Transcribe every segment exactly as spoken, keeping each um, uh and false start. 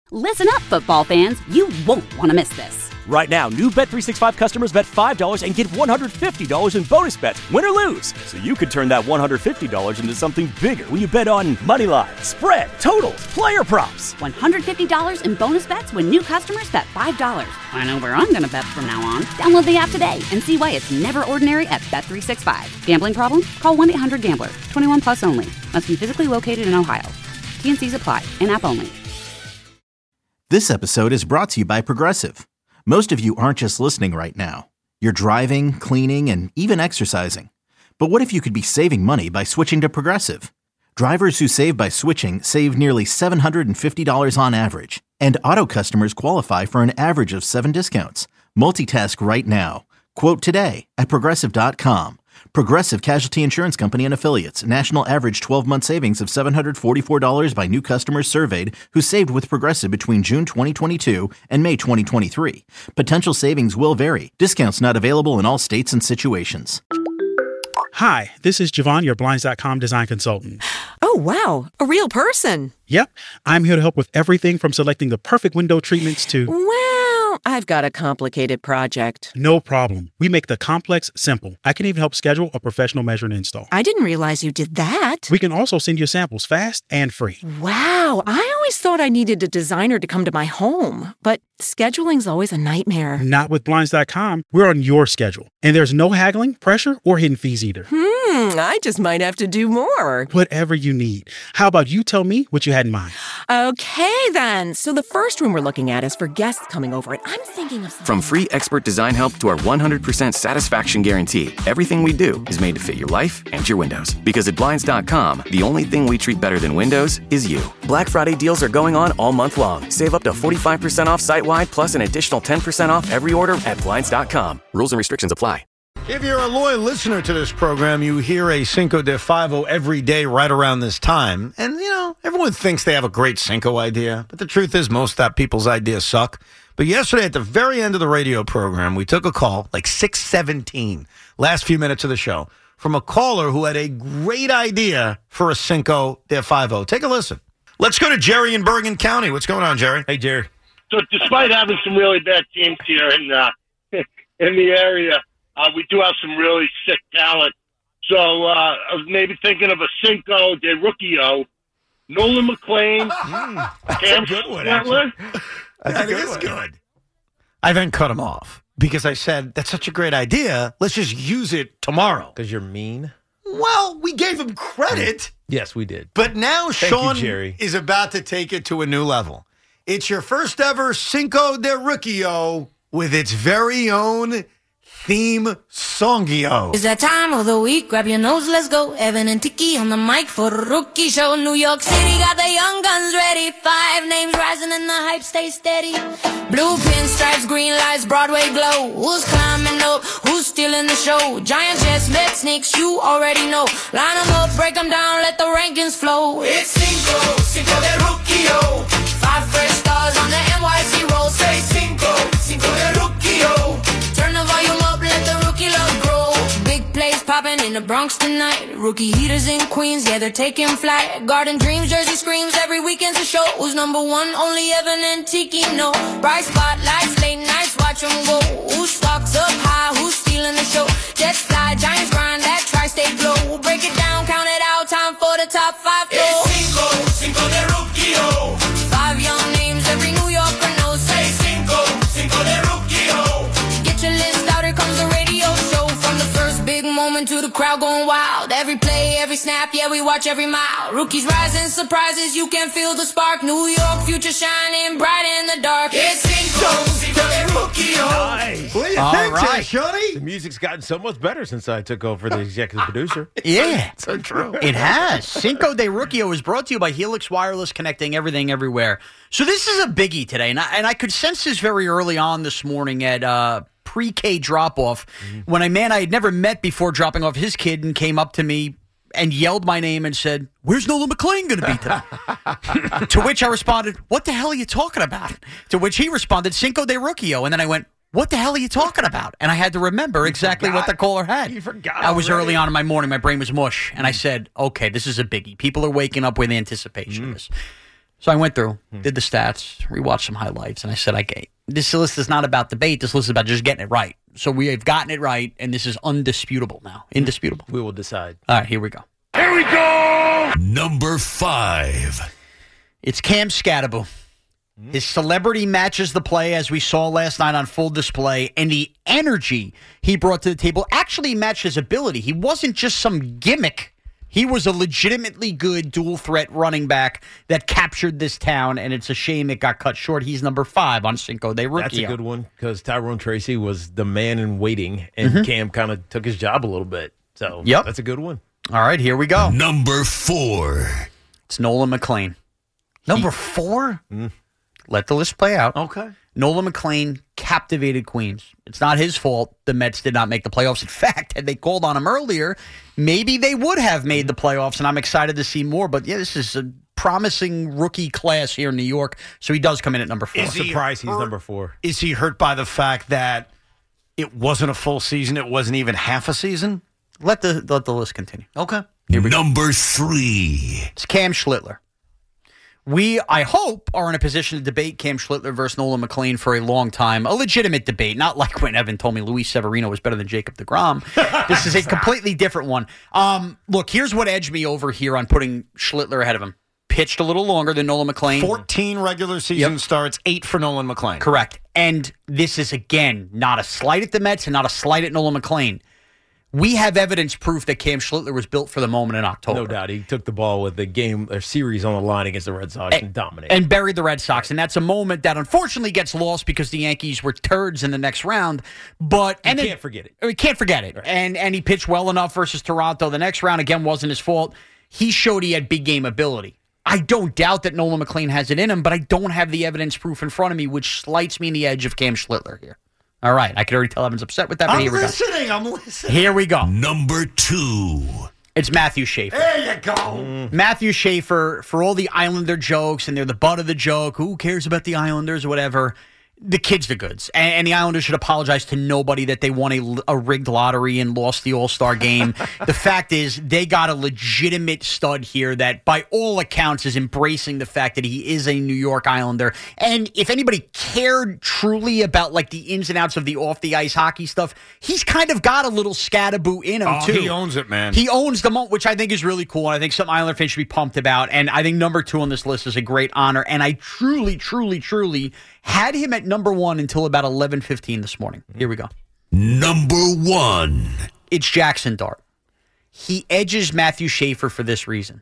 Listen up, football fans. You won't want to miss this. Right now, new Bet three sixty-five customers bet five dollars and get one hundred fifty dollars in bonus bets, win or lose. So you could turn that one hundred fifty dollars into something bigger when you bet on money line, spread, totals, player props. one hundred fifty dollars in bonus bets when new customers bet five dollars. I know where I'm going to bet from now on. Download the app today and see why it's never ordinary at Bet three sixty-five. Gambling problem? Call one eight hundred gambler. twenty-one plus only. Must be physically located in Ohio. T N Cs apply. In-app only. This episode is brought to you by Progressive. Most of you aren't just listening right now. You're driving, cleaning, and even exercising. But what if you could be saving money by switching to Progressive? Drivers who save by switching save nearly seven hundred fifty dollars on average. And auto customers qualify for an average of seven discounts. Multitask right now. Quote today at Progressive dot com. Progressive Casualty Insurance Company and Affiliates. National average twelve-month savings of seven hundred forty-four dollars by new customers surveyed who saved with Progressive between June twenty twenty-two and May twenty twenty-three. Potential savings will vary. Discounts not available in all states and situations. Hi, this is Javon, your Blinds dot com design consultant. Oh, wow. A real person. Yep. I'm here to help with everything from selecting the perfect window treatments to... Well, I've got a complicated project. No problem. We make the complex simple. I can even help schedule a professional measure and install. I didn't realize you did that. We can also send you samples fast and free. Wow. I always thought I needed a designer to come to my home, but scheduling's always a nightmare. Not with Blinds dot com. We're on your schedule. And there's no haggling, pressure, or hidden fees either. Hmm, I just might have to do more. Whatever you need. How about you tell me what you had in mind? Okay, then. So the first room we're looking at is for guests coming over, and I'm thinking of something. From free expert design help to our one hundred percent satisfaction guarantee, everything we do is made to fit your life and your windows. Because at Blinds dot com, the only thing we treat better than windows is you. Black Friday deals are going on all month long. Save up to forty-five percent off site-wide, plus an additional ten percent off every order at Blinds dot com. Rules and restrictions apply. If you're a loyal listener to this program, you hear a Cinco de Five-O every day right around this time. And, you know, everyone thinks they have a great Cinco idea. But the truth is most of that people's ideas suck. But yesterday, at the very end of the radio program, we took a call, like six seventeen, last few minutes of the show, from a caller who had a great idea for a Cinco de Five-O. Take a listen. Let's go to Jerry in Bergen County. What's going on, Jerry? Hey, Jerry. So despite having some really bad teams here in, uh, in the area, Uh, we do have some really sick talent. So uh, I was maybe thinking of a Cinco de Rookie-O. Nolan McClain. Mm, that's Cam a good one, Stetler. That's that a good is one. good. I then cut him off because I said, that's such a great idea. Let's just use it tomorrow. Because you're mean? Well, we gave him credit. Yes, we did. But now Thank Sean you, Jerry. is about to take it to a new level. It's your first ever Cinco de Rookie-O with its very own theme songio. It's that time of the week, grab your nose, let's go. Evan and Tiki on the mic for the rookie show. New York City got the young guns ready. Five names rising and the hype stays steady. Blue pinstripes, green lights, Broadway glow. Who's climbing up, who's stealing the show? Giant jets, met sneaks, you already know. Line them up, break them down, let the rankings flow. It's Cinco, Cinco de Rookie-O. Five fresh stars on the N Y C roll. Say Cinco, Cinco de Rookie-O. Turn the volume up, let the rookie love grow. Big plays popping in the Bronx tonight. Rookie heaters in Queens, yeah, they're taking flight. Garden Dreams, Jersey screams, every weekend's a show. Who's number one? Only Evan and Tiki know. Bright spotlights, late nights, watch them go. Who stocks up high, who's stealing the show? Jets fly, Giants grind, that tri-state glow. We'll break it down, count it out, time for the top five flow. It's Cinco, Cinco de Rookie-O. Five young names, every New Yorker knows. Say Cinco, Cinco de Rookie-O. Get your list out, here comes the radio show. From the first big moment to the crowd going wild. Every play, every snap, yeah, we watch every mile. Rookies rising, surprises, you can feel the spark. New York, future shining bright in the dark. It's Cinco, Cinco de Rookie-O. Nice. What do you All think, right. Shorty? The music's gotten so much better since I took over the executive producer. Yeah. So true. It has. Cinco de Rookie-O is brought to you by Helix Wireless, connecting everything everywhere. So this is a biggie today, and I, and I could sense this very early on this morning at uh, pre-K drop-off mm-hmm. when a man I had never met before dropping off his kid and came up to me and yelled my name and said, "Where's Nolan McClain going to be today?" To which I responded, "What the hell are you talking about?" To which he responded, "Cinco de Rookie-O." And then I went, "What the hell are you talking about?" And I had to remember you exactly forgot. what the caller had. You forgot I was already. early on in my morning. My brain was mush. And I said, okay, this is a biggie. People are waking up with anticipation mm. of this. So I went through, did the stats, rewatched some highlights, and I said, okay, this list is not about debate. This list is about just getting it right. So we have gotten it right, and this is undisputable now. Indisputable. We will decide. All right, here we go. Here we go! Number five. It's Cam Skattebo. His celebrity matches the play, as we saw last night on full display, and the energy he brought to the table actually matched his ability. He wasn't just some gimmick. He was a legitimately good dual-threat running back that captured this town, and it's a shame it got cut short. He's number five on Cinco de Rookie. That's a good one because Tyrone Tracy was the man in waiting, and Mm-hmm. Cam kind of took his job a little bit. So Yep. that's a good one. All right, here we go. Number four. It's Nolan McClain. Number four? Let the list play out. Okay. Nolan McClain captivated Queens. It's not his fault the Mets did not make the playoffs. In fact, had they called on him earlier, maybe they would have made the playoffs, and I'm excited to see more. But, yeah, this is a promising rookie class here in New York, so he does come in at number four. Is he Surprised he's hurt- number four. Is he hurt by the fact that it wasn't a full season, it wasn't even half a season? Let the let the list continue. Okay. Number three. It's Cam Schlittler. We, I hope, are in a position to debate Cam Schlittler versus Nolan McClain for a long time. A legitimate debate, not like when Evan told me Luis Severino was better than Jacob deGrom. This is a completely different one. Um, look, here's what edged me over here on putting Schlittler ahead of him. Pitched a little longer than Nolan McClain. fourteen regular season Yep. starts, eight for Nolan McClain. Correct. And this is, again, not a slight at the Mets and not a slight at Nolan McClain. We have evidence proof that Cam Schlittler was built for the moment in October. No doubt. He took the ball with the game or series on the line against the Red Sox and, and dominated. And buried the Red Sox. And that's a moment that unfortunately gets lost because the Yankees were turds in the next round. But you and can't it, forget it. We can't forget it. Right. And and he pitched well enough versus Toronto. The next round, again, wasn't his fault. He showed he had big game ability. I don't doubt that Nolan McClain has it in him, but I don't have the evidence proof in front of me, which slights me in the edge of Cam Schlittler here. All right. I could already tell Evan's upset with that, but I'm here we go. listening. I'm listening. Here we go. Number two. It's Matthew Schaefer. There you go. Matthew Schaefer, for all the Islander jokes, and they're the butt of the joke. Who cares about the Islanders or whatever? The kid's the goods. And, and the Islanders should apologize to nobody that they won a, a rigged lottery and lost the All-Star game. The fact is, they got a legitimate stud here that, by all accounts, is embracing the fact that he is a New York Islander. And if anybody cared truly about, like, the ins and outs of the off-the-ice hockey stuff, he's kind of got a little Skattebo in him, Oh, too. he owns it, man. He owns the moment, which I think is really cool, and I think some Islander fans should be pumped about. And I think number two on this list is a great honor. And I truly, truly, truly had him at number one until about eleven fifteen this morning. Here we go. Number one. It's Jackson Dart. He edges Matthew Schaefer for this reason.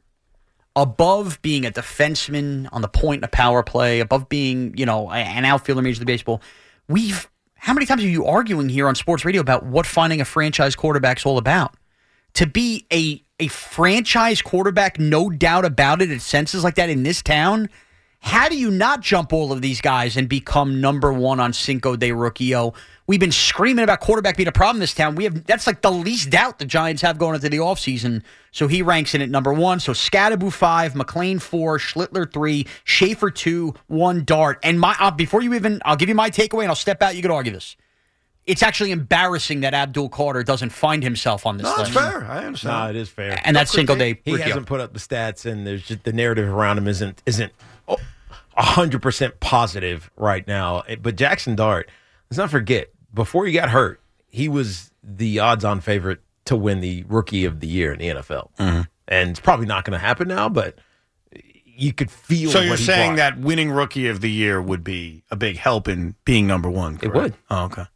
Above being a defenseman on the point in a power play, above being, you know, an outfielder in Major League Baseball, we've, how many times are you arguing here on sports radio about what finding a franchise quarterback's all about? To be a, a franchise quarterback, no doubt about it, at senses like that in this town, how do you not jump all of these guys and become number one on Cinco de Rookie-O? We've been screaming about quarterback being a problem in this town. We have that's like the least doubt the Giants have going into the offseason. So he ranks in at number one. So Skattebo five, McClain four, Schlittler three, Schaefer two, one Dart. And my uh, before you even, I'll give you my takeaway and I'll step out. You could argue this. It's actually embarrassing that Abdul Carter doesn't find himself on this No, list. it's fair. I understand. No, it is fair. And that's Cinco de He Rookie-O. hasn't put up the stats, and there's just the narrative around him isn't isn't a hundred percent positive right now. But Jackson Dart, let's not forget, before he got hurt, he was the odds-on favorite to win the Rookie of the Year in the N F L, mm-hmm. and it's probably not going to happen now. But you could feel. So what you're he saying brought. that winning Rookie of the Year would be a big help in being number one? Correct? It would. Oh, okay.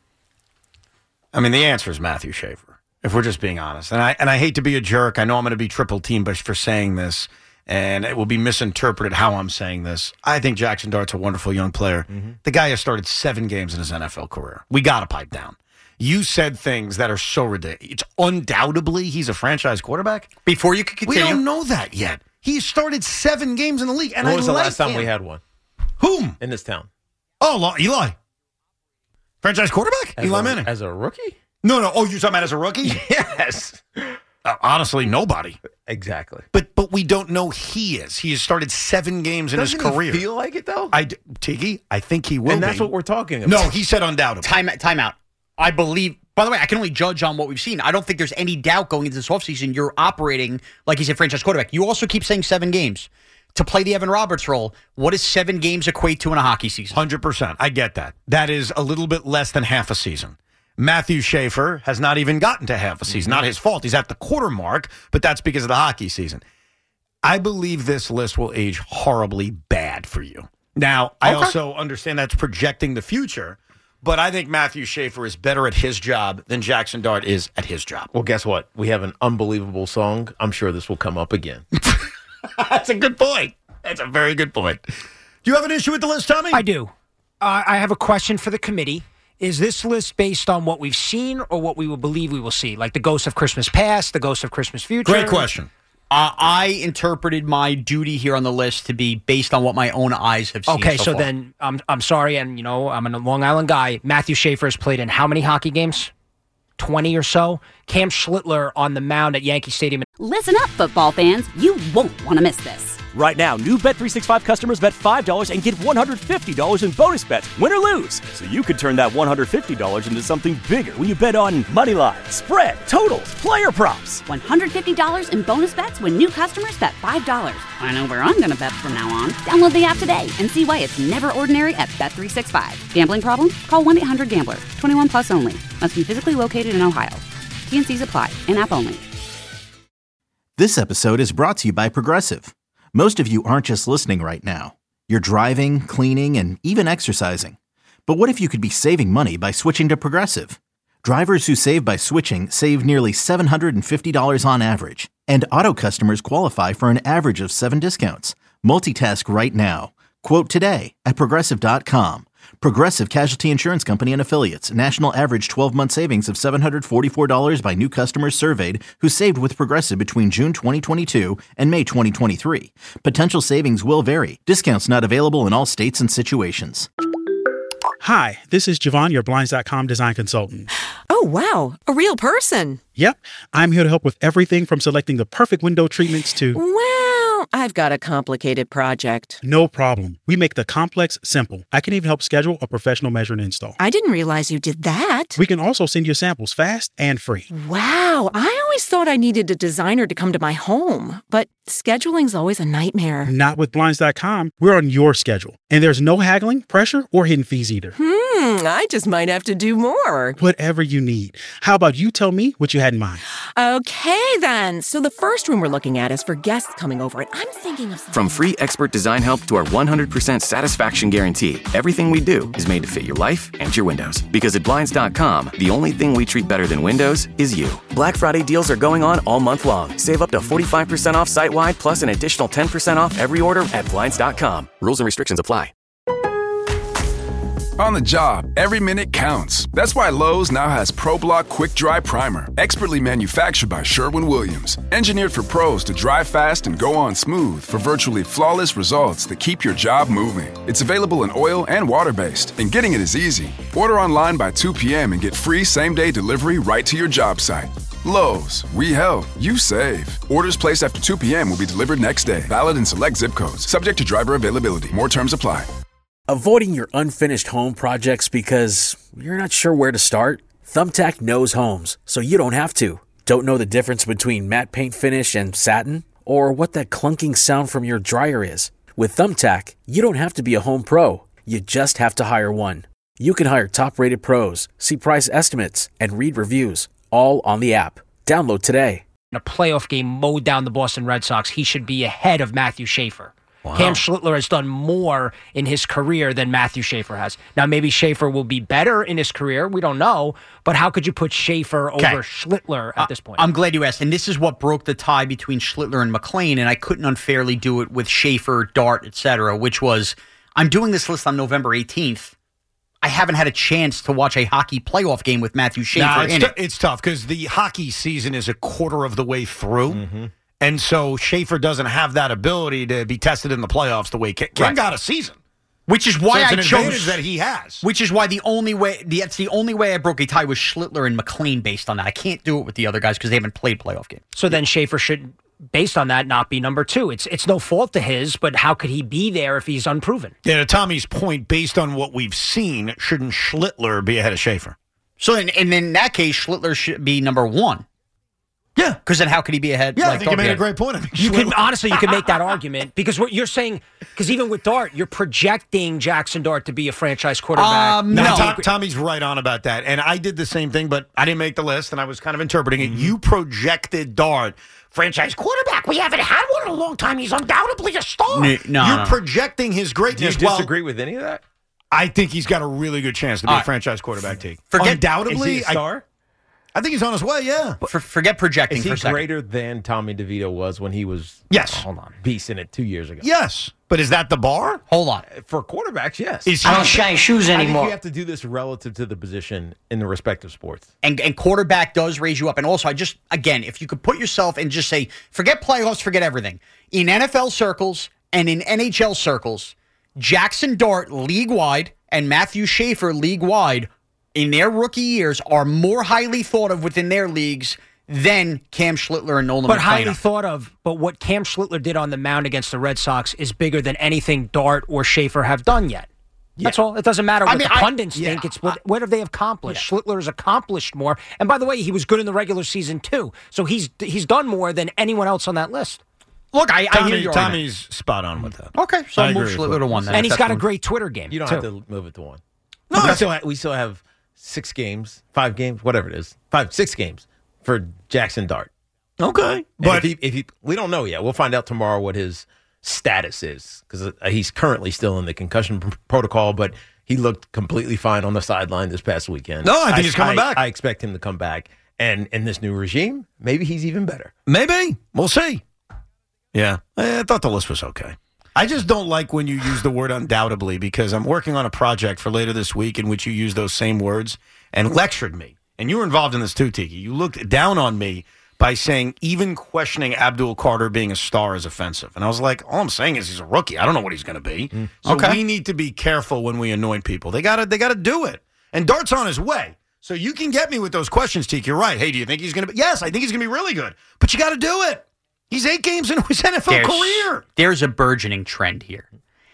I mean, the answer is Matthew Schaefer, if we're just being honest. And I and I hate to be a jerk. I know I'm going to be triple teamed for saying this, and it will be misinterpreted how I'm saying this. I think Jackson Dart's a wonderful young player. Mm-hmm. The guy has started seven games in his N F L career. We got to pipe down. You said things that are so ridiculous. It's undoubtedly he's a franchise quarterback. Before you could continue. We don't know that yet. He started seven games in the league. And when I was the like last time him. we had one? Whom? In this town. Oh, Eli. Franchise quarterback? As Eli a, Manning. As a rookie? No, no. Oh, you're talking about as a rookie? Yes. Uh, honestly, nobody. Exactly. But but we don't know he is. He has started seven games in Doesn't his career. He feel like it, though? I, Tiggy, I think he will And that's be. what we're talking about. No, he said undoubtedly. Time, time out. I believe, by the way, I can only judge on what we've seen. I don't think there's any doubt going into this offseason you're operating like he's a franchise quarterback. You also keep saying seven games. to play the Evan Roberts role. What does seven games equate to in a hockey season? one hundred percent. I get that. That is a little bit less than half a season. Matthew Schaefer has not even gotten to half a season. Not his fault. He's at the quarter mark, but that's because of the hockey season. I believe this list will age horribly bad for you. Now, I Okay. also understand that's projecting the future, but I think Matthew Schaefer is better at his job than Jackson Dart is at his job. Well, guess what? We have an unbelievable song. I'm sure this will come up again. That's a good point. That's a very good point. Do you have an issue with the list, Tommy? I do. Uh, I have a question for the committee. Is this list based on what we've seen or what we will believe we will see? Like the Ghost of Christmas Past, the Ghost of Christmas Future? Great question. Uh, I interpreted my duty here on the list to be based on what my own eyes have seen. Okay, so, so far. then I'm I'm sorry, and you know I'm a Long Island guy. Matthew Schaefer has played in how many hockey games? twenty or so. Cam Schlittler on the mound at Yankee Stadium. Listen up, football fans. You won't want to miss this. Right now, new Bet three sixty-five customers bet five dollars and get one hundred fifty dollars in bonus bets, win or lose. So you could turn that one hundred fifty dollars into something bigger when you bet on money line, spread, totals, player props. one hundred fifty dollars in bonus bets when new customers bet five dollars. I know where I'm going to bet from now on. Download the app today and see why it's never ordinary at Bet three sixty-five. Gambling problem? Call one eight hundred gambler. twenty-one plus only. Must be physically located in Ohio. T N Cs apply. In-app only. This episode is brought to you by Progressive. Most of you aren't just listening right now. You're driving, cleaning, and even exercising. But what if you could be saving money by switching to Progressive? Drivers who save by switching save nearly seven hundred fifty dollars on average. And auto customers qualify for an average of seven discounts. Multitask right now. Quote today at Progressive dot com. Progressive Casualty Insurance Company and Affiliates. National average twelve-month savings of seven hundred forty-four dollars by new customers surveyed who saved with Progressive between June twenty twenty-two and May twenty twenty-three. Potential savings will vary. Discounts not available in all states and situations. Hi, this is Javon, your Blinds dot com design consultant. Oh, wow. A real person. Yep, I'm here to help with everything from selecting the perfect window treatments to... Well, I've got a complicated project. No problem. We make the complex simple. I can even help schedule a professional measure and install. I didn't realize you did that. We can also send you samples fast and free. Wow, I always thought I needed a designer to come to my home, but scheduling's always a nightmare. Not with Blinds dot com. We're on your schedule. And there's no haggling, pressure, or hidden fees either. Hmm, I just might have to do more. Whatever you need. How about you tell me what you had in mind? Okay, then. So the first room we're looking at is for guests coming over, and I'm thinking of something. From free expert design help to our one hundred percent satisfaction guarantee, everything we do is made to fit your life and your windows. Because at Blinds dot com, the only thing we treat better than windows is you. Black Friday deals are going on all month long. Save up to forty-five percent off site-wide, plus an additional ten percent off every order at Blinds dot com. Rules and restrictions apply. On the job, every minute counts. That's why Lowe's now has ProBlock Quick Dry Primer, expertly manufactured by Sherwin-Williams. Engineered for pros to dry fast and go on smooth for virtually flawless results that keep your job moving. It's available in oil and water-based, and getting it is easy. Order online by two p.m. and get free same-day delivery right to your job site. Lowe's, we help, you save. Orders placed after two p.m. will be delivered next day. Valid in select zip codes. Subject to driver availability. More terms apply. Avoiding your unfinished home projects because you're not sure where to start? Thumbtack knows homes, so you don't have to. Don't know the difference between matte paint finish and satin? Or what that clunking sound from your dryer is? With Thumbtack, you don't have to be a home pro. You just have to hire one. You can hire top-rated pros, see price estimates, and read reviews, all on the app. Download today. In a playoff game mowed down the Boston Red Sox, he should be ahead of Matthew Schaefer. Wow. Cam Schlittler has done more in his career than Matthew Schaefer has. Now, maybe Schaefer will be better in his career. We don't know. But how could you put Schaefer Okay. over Schlittler at this point? I'm glad you asked. And this is what broke the tie between Schlittler and McLean, and I couldn't unfairly do it with Schaefer, Dart, et cetera, which was, I'm doing this list on November eighteenth. I haven't had a chance to watch a hockey playoff game with Matthew Schaefer Nah, it's, in t- it. it's tough because the hockey season is a quarter of the way through. And so Schaefer doesn't have that ability to be tested in the playoffs the way Ken, Ken Right. got a season. Which is why So it's I an chose advantage that he has. Which is why the only way the, that's the only way I broke a tie was Schlittler and McLean based on that. I can't do it with the other guys because they haven't played playoff games. So then Schaefer should, based on that, not be number two. It's it's no fault to his, but how could he be there if he's unproven? Yeah, to Tommy's point, based on what we've seen, shouldn't Schlittler be ahead of Schaefer? So in, and in that case, Schlittler should be number one. Yeah. Because then how could he be ahead? Yeah, like, I think you made Dart? a great point. I mean, You Schlittler- can honestly, you can make that argument because what you're saying, because even with Dart, you're projecting Jackson Dart to be a franchise quarterback. Um, No, No. Tom, Tommy's right on about that. And I did the same thing, but I didn't make the list, and I was kind of interpreting it. You projected Dart, franchise quarterback. We haven't had one in a long time. He's undoubtedly a star. N- no, You're no. projecting his Do you greatness. Well, disagree with any of that? I think he's got a really good chance to be All a right. franchise quarterback, T. Forget- Undoubtedly, Is he a star? I, I think he's on his way, yeah. For, forget projecting Is for he a second. greater than Tommy DeVito was when he was Yes. hold on, beasting it two years ago? Yes. But is that the bar? Hold on. For quarterbacks, yes. Is I he- don't shine shoes I think anymore. you have to do this relative to the position in the respective sports. And, and quarterback does raise you up. And also, I just, again, if you could put yourself and just say, forget playoffs, forget everything. In N F L circles and in N H L circles, Jackson Dart, league-wide, and Matthew Schaefer, league-wide, in their rookie years, are more highly thought of within their leagues than Cam Schlittler and Nolan But McClain. highly thought of. But what Cam Schlittler did on the mound against the Red Sox is bigger than anything Dart or Schaefer have done yet. That's all. It doesn't matter I what mean, the I- pundits yeah, think. It's what, what have they accomplished? Schlittler has accomplished more. And by the way, he was good in the regular season too. So he's he's done more than anyone else on that list. Look, I, I Tommy, hear your argument. Tommy's spot on with that. Okay, so I move agree with Schlittler you. to one then. And if he's that's got a one. great Twitter game. You don't too. have to move it to one. No, we still, have, we still have six games, five games, whatever it is, five, six games for Jackson Dart. Okay. But But if he, if he, we don't know yet. We'll find out tomorrow what his status is because he's currently still in the concussion pr- protocol, but he looked completely fine on the sideline this past weekend. No, I think he's coming I- back. I expect him to come back. And in this new regime, maybe he's even better. maybe. We'll see. Yeah. I thought the list was okay. I just don't like when you use the word undoubtedly because I'm working on a project for later this week in which you use those same words and lectured me. And you were involved in this too, Tiki. You looked down on me by saying even questioning Abdul Carter being a star is offensive. And I was like, all I'm saying is he's a rookie. I don't know what he's going to be. Mm. So Okay. we need to be careful when we anoint people. They got to they got to do it. And Dart's on his way. So you can get me with those questions, Tiki. You're right. Hey, do you think he's going to be? Yes, I think he's going to be really good. But you got to do it. He's eight games into his N F L There's- career. There's a burgeoning trend here.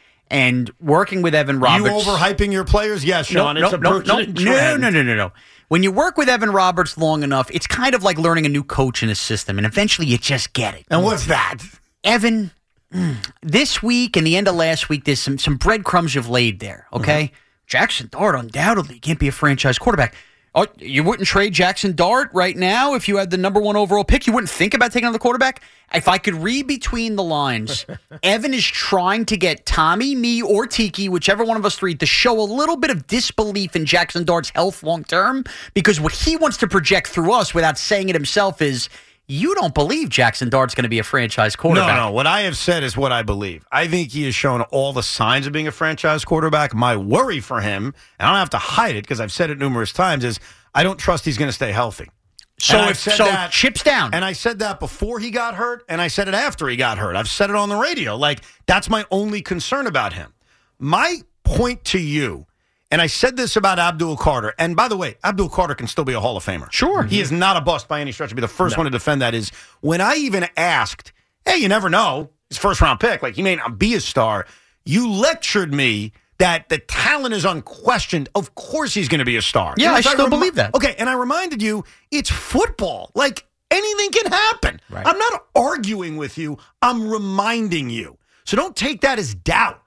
And working with Evan Roberts. You overhyping your players? Yes, Sean. No, it's no, a no, no, burgeoning no, trend. no, no, no, no. When you work with Evan Roberts long enough, it's kind of like learning a new coach in a system, and eventually you just get it. And what's that? Evan, mm, this week and the end of last week, there's some, some breadcrumbs you've laid there, okay? Mm-hmm. Jackson Dart undoubtedly can't be a franchise quarterback. Oh, you wouldn't trade Jackson Dart right now if you had the number one overall pick? You wouldn't think about taking another quarterback? If I could read between the lines, Evan is trying to get Tommy, me, or Tiki, whichever one of us three, to show a little bit of disbelief in Jackson Dart's health long term, because what he wants to project through us without saying it himself is, you don't believe Jackson Dart's going to be a franchise quarterback. No, no. What I have said is what I believe. I think he has shown all the signs of being a franchise quarterback. My worry for him, and I don't have to hide it because I've said it numerous times, is I don't trust he's going to stay healthy. So And I've if said so, that- chips down. And I said that before he got hurt, and I said it after he got hurt. I've said it on the radio. Like, that's my only concern about him. My point to you, and I said this about Abdul Carter, and by the way, Abdul Carter can still be a Hall of Famer. Sure. He is not a bust by any stretch. I'll be the first one to defend that, is when I even asked, hey, you never know, his first round pick, like he may not be a star, you lectured me that the talent is unquestioned. Of course he's going to be a star. Yeah, And I as still remi- believe that. Okay, and I reminded you, it's football. Like, anything can happen. Right. I'm not arguing with you. I'm reminding you. So don't take that as doubt.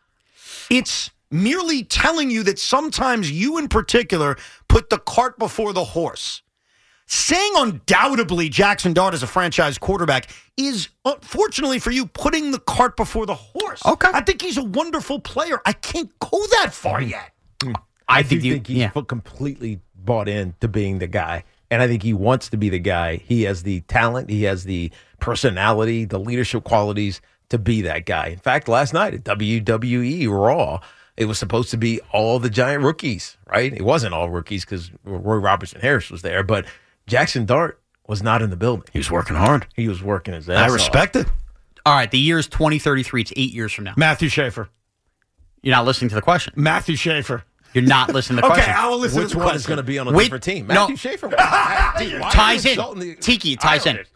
It's merely telling you that sometimes you in particular put the cart before the horse. Saying undoubtedly Jackson Dart is a franchise quarterback is, unfortunately for you, putting the cart before the horse. Okay. I think he's a wonderful player. I can't go that far yet. I, think do you- think he's yeah. fu- completely bought in to being the guy. And I think he wants to be the guy. He has the talent. He has the personality, the leadership qualities to be that guy. In fact, last night at W W E Raw, it was supposed to be all the Giant rookies, right? It wasn't all rookies because Roy Robertson Harris was there, but Jackson Dart was not in the building. He was working hard. He was working his ass I off. respect it. All right, the year is twenty thirty-three. It's eight years from now. Matthew Schaefer. You're not listening to the question. Matthew Schaefer. You're not listening to the Okay, question. I will listen Which to the one is question. going to be on a Which- different team? no. Matthew Schaefer. Why ties are you in. insulting the- Tiki, it ties in.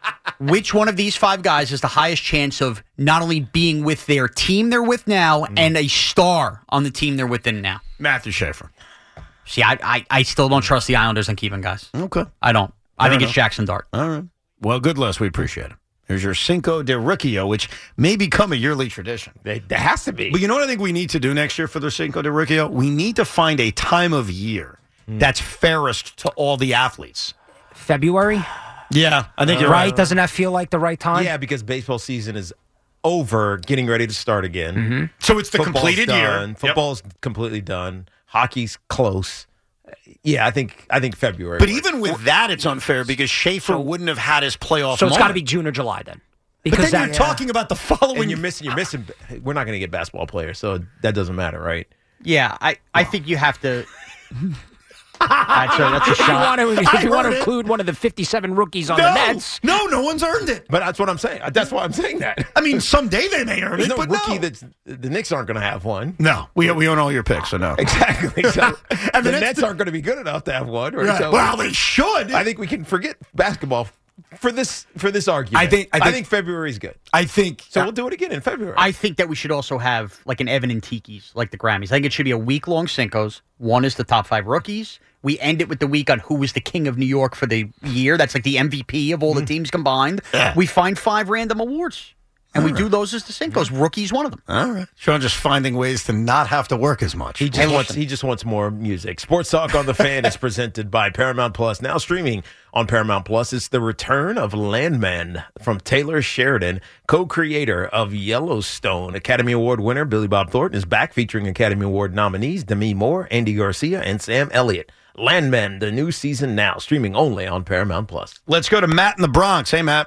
Which one of these five guys has the highest chance of not only being with their team they're with now Mm. and a star on the team they're within now? Matthew Schaefer. See, I, I, I still don't trust the Islanders on keeping guys. Okay. I don't. I Fair think enough. it's Jackson Dart. All right. Well, good list. We appreciate it. Here's your Cinco de Riccio, which may become a yearly tradition. There has to be. But you know what I think we need to do next year for the Cinco de Riccio? We need to find a time of year mm. that's fairest to all the athletes. February? Yeah, I think uh, you're right. right. Doesn't that feel like the right time? Yeah, because baseball season is over, getting ready to start again. Mm-hmm. So it's the Football's completed done. year. Football's yep. completely done. Hockey's close. Yeah, I think I think February. But even with that, it's unfair because Schaefer so, wouldn't have had his playoff. So it's got to be June or July then. Because but then that, you're yeah. talking about the following. And you're missing. You're missing. We're not going to get basketball players, so that doesn't matter, right? Yeah, I, I think you have to. That's a, that's a if shot. you want to, if you want to include one of the fifty-seven rookies on no, the Nets. No, no one's earned it. But that's what I'm saying. That's why I'm saying that. I mean, someday they may earn There's it, no but rookie no. that's the Knicks aren't going to have one. No, we we own all your picks, so no. Exactly. So and the, the Nets the, aren't going to be good enough to have one. Right? Right. So well, they should. I think we can forget basketball for this for this argument. I think I think, I think February is good. I think so. Uh, we'll do it again in February. I think that we should also have like an Evan and Tiki's, like the Grammys. I think it should be a week long Cinco's. One is the top five rookies. We end it with the week on who was the king of New York for the year. That's like the M V P of all the teams combined. Yeah. We find five random awards. And all we right. do those as the Cinco's. Rookie's one of them. All right. Sean just finding ways to not have to work as much. He just wants he just wants more music. Sports Talk on the Fan is presented by Paramount Plus. Now streaming on Paramount Plus. It's the return of Landman from Taylor Sheridan, co-creator of Yellowstone. Academy Award winner Billy Bob Thornton is back, featuring Academy Award nominees Demi Moore, Andy Garcia, and Sam Elliott. Landman, the new season now, streaming only on Paramount Plus. Let's go to Matt in the Bronx. Hey, Matt.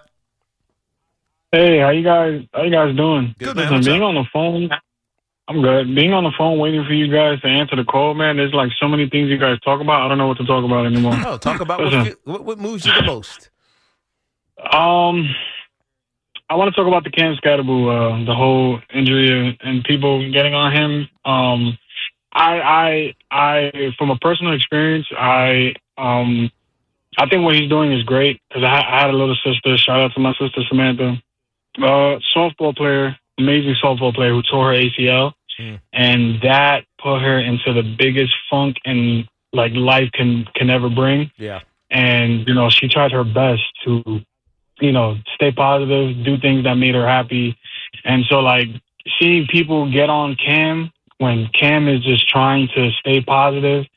Hey, how you guys? How you guys doing? Good, Listen, man. being on the phone, I'm good. Being on the phone, waiting for you guys to answer the call, man. There's like so many things you guys talk about. I don't know what to talk about anymore. Oh, talk about what, you, what, what moves you the most. Um, I want to talk about the Cam Scatterboo, uh, the whole injury and people getting on him. Um, I, I, I, from a personal experience, I, um, I think what he's doing is great because I, I had a little sister. Shout out to my sister Samantha, uh, softball player, amazing softball player who tore her A C L, mm. and that put her into the biggest funk and like life can can ever bring. Yeah, and you know she tried her best to, you know, stay positive, do things that made her happy, and so like seeing people get on Cam when Cam is just trying to stay positive,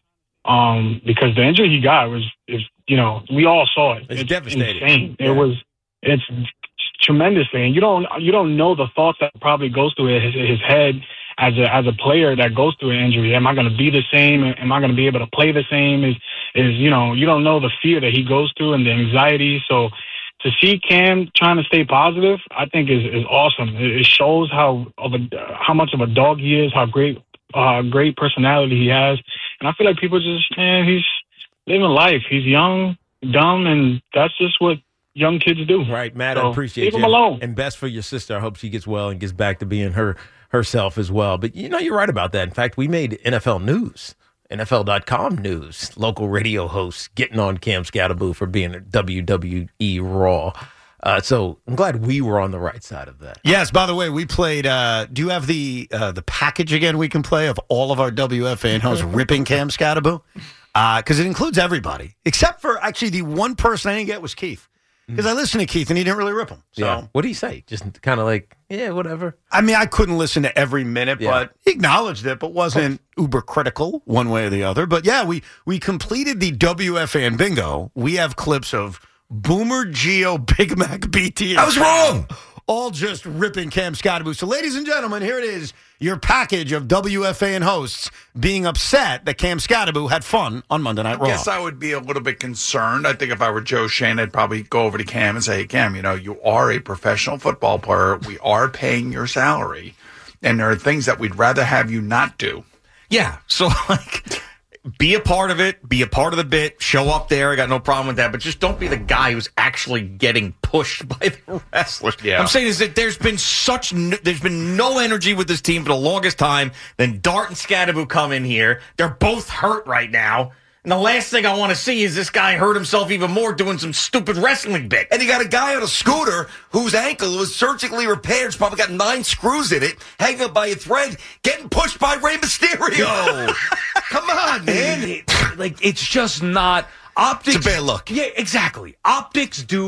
um, because the injury he got was is. You know, we all saw it. It's, it's devastating. Insane. Yeah. It was. It's tremendously, and you don't you don't know the thoughts that probably goes through his his head as a as a player that goes through an injury. Am I going to be the same? Am I going to be able to play the same? Is is you know you don't know the fear that he goes through and the anxiety. So to see Cam trying to stay positive, I think is is awesome. It, it shows how of a how much of a dog he is, how great uh, great personality he has, and I feel like people just man he's. living life. He's young, dumb, and that's just what young kids do. Right, Matt, so I appreciate leave you. him alone. And best for your sister. I hope she gets well and gets back to being her herself as well. But, you know, you're right about that. In fact, we made N F L news, N F L dot com news, local radio hosts getting on Cam Scatterboo for being a W W E Raw. Uh, so I'm glad we were on the right side of that. Yes, by the way, we played, uh, do you have the uh, the package again we can play of all of our W F A hosts ripping Cam Scatterboo? Because uh, it includes everybody, except for actually the one person I didn't get was Keith. Because I listened to Keith and he didn't really rip him. So. Yeah. What did he say? Just kind of like, yeah, whatever. I mean, I couldn't listen to every minute, Yeah. but he acknowledged it, but wasn't uber critical one way or the other. But yeah, we we completed the W F A N bingo. We have clips of Boomer, Geo, Big Mac, B T. I was wrong. All just ripping Cam Scatterboo. So, ladies and gentlemen, here it is. Your package of W F A N hosts being upset that Cam Scatterboo had fun on Monday Night Raw. I guess I would be a little bit concerned. I think if I were Joe Shane, I'd probably go over to Cam and say, hey, Cam, you know, you are a professional football player. We are paying your salary. And there are things that we'd rather have you not do. Yeah. So, like, be a part of it. Be a part of the bit. Show up there. I got no problem with that. But just don't be the guy who's actually getting pushed by the wrestlers. Yeah. I'm saying is that there's been such no, there's been no energy with this team for the longest time. Then Dart and Scatterboo come in here. They're both hurt right now. And the last thing I want to see is this guy hurt himself even more doing some stupid wrestling bit. And you got a guy on a scooter whose ankle was surgically repaired. It's probably got nine screws in it, hanging up by a thread, getting pushed by Rey Mysterio. Come on, man. It, like, it's just not... Optics... It's a bad look. Yeah, exactly. Optics do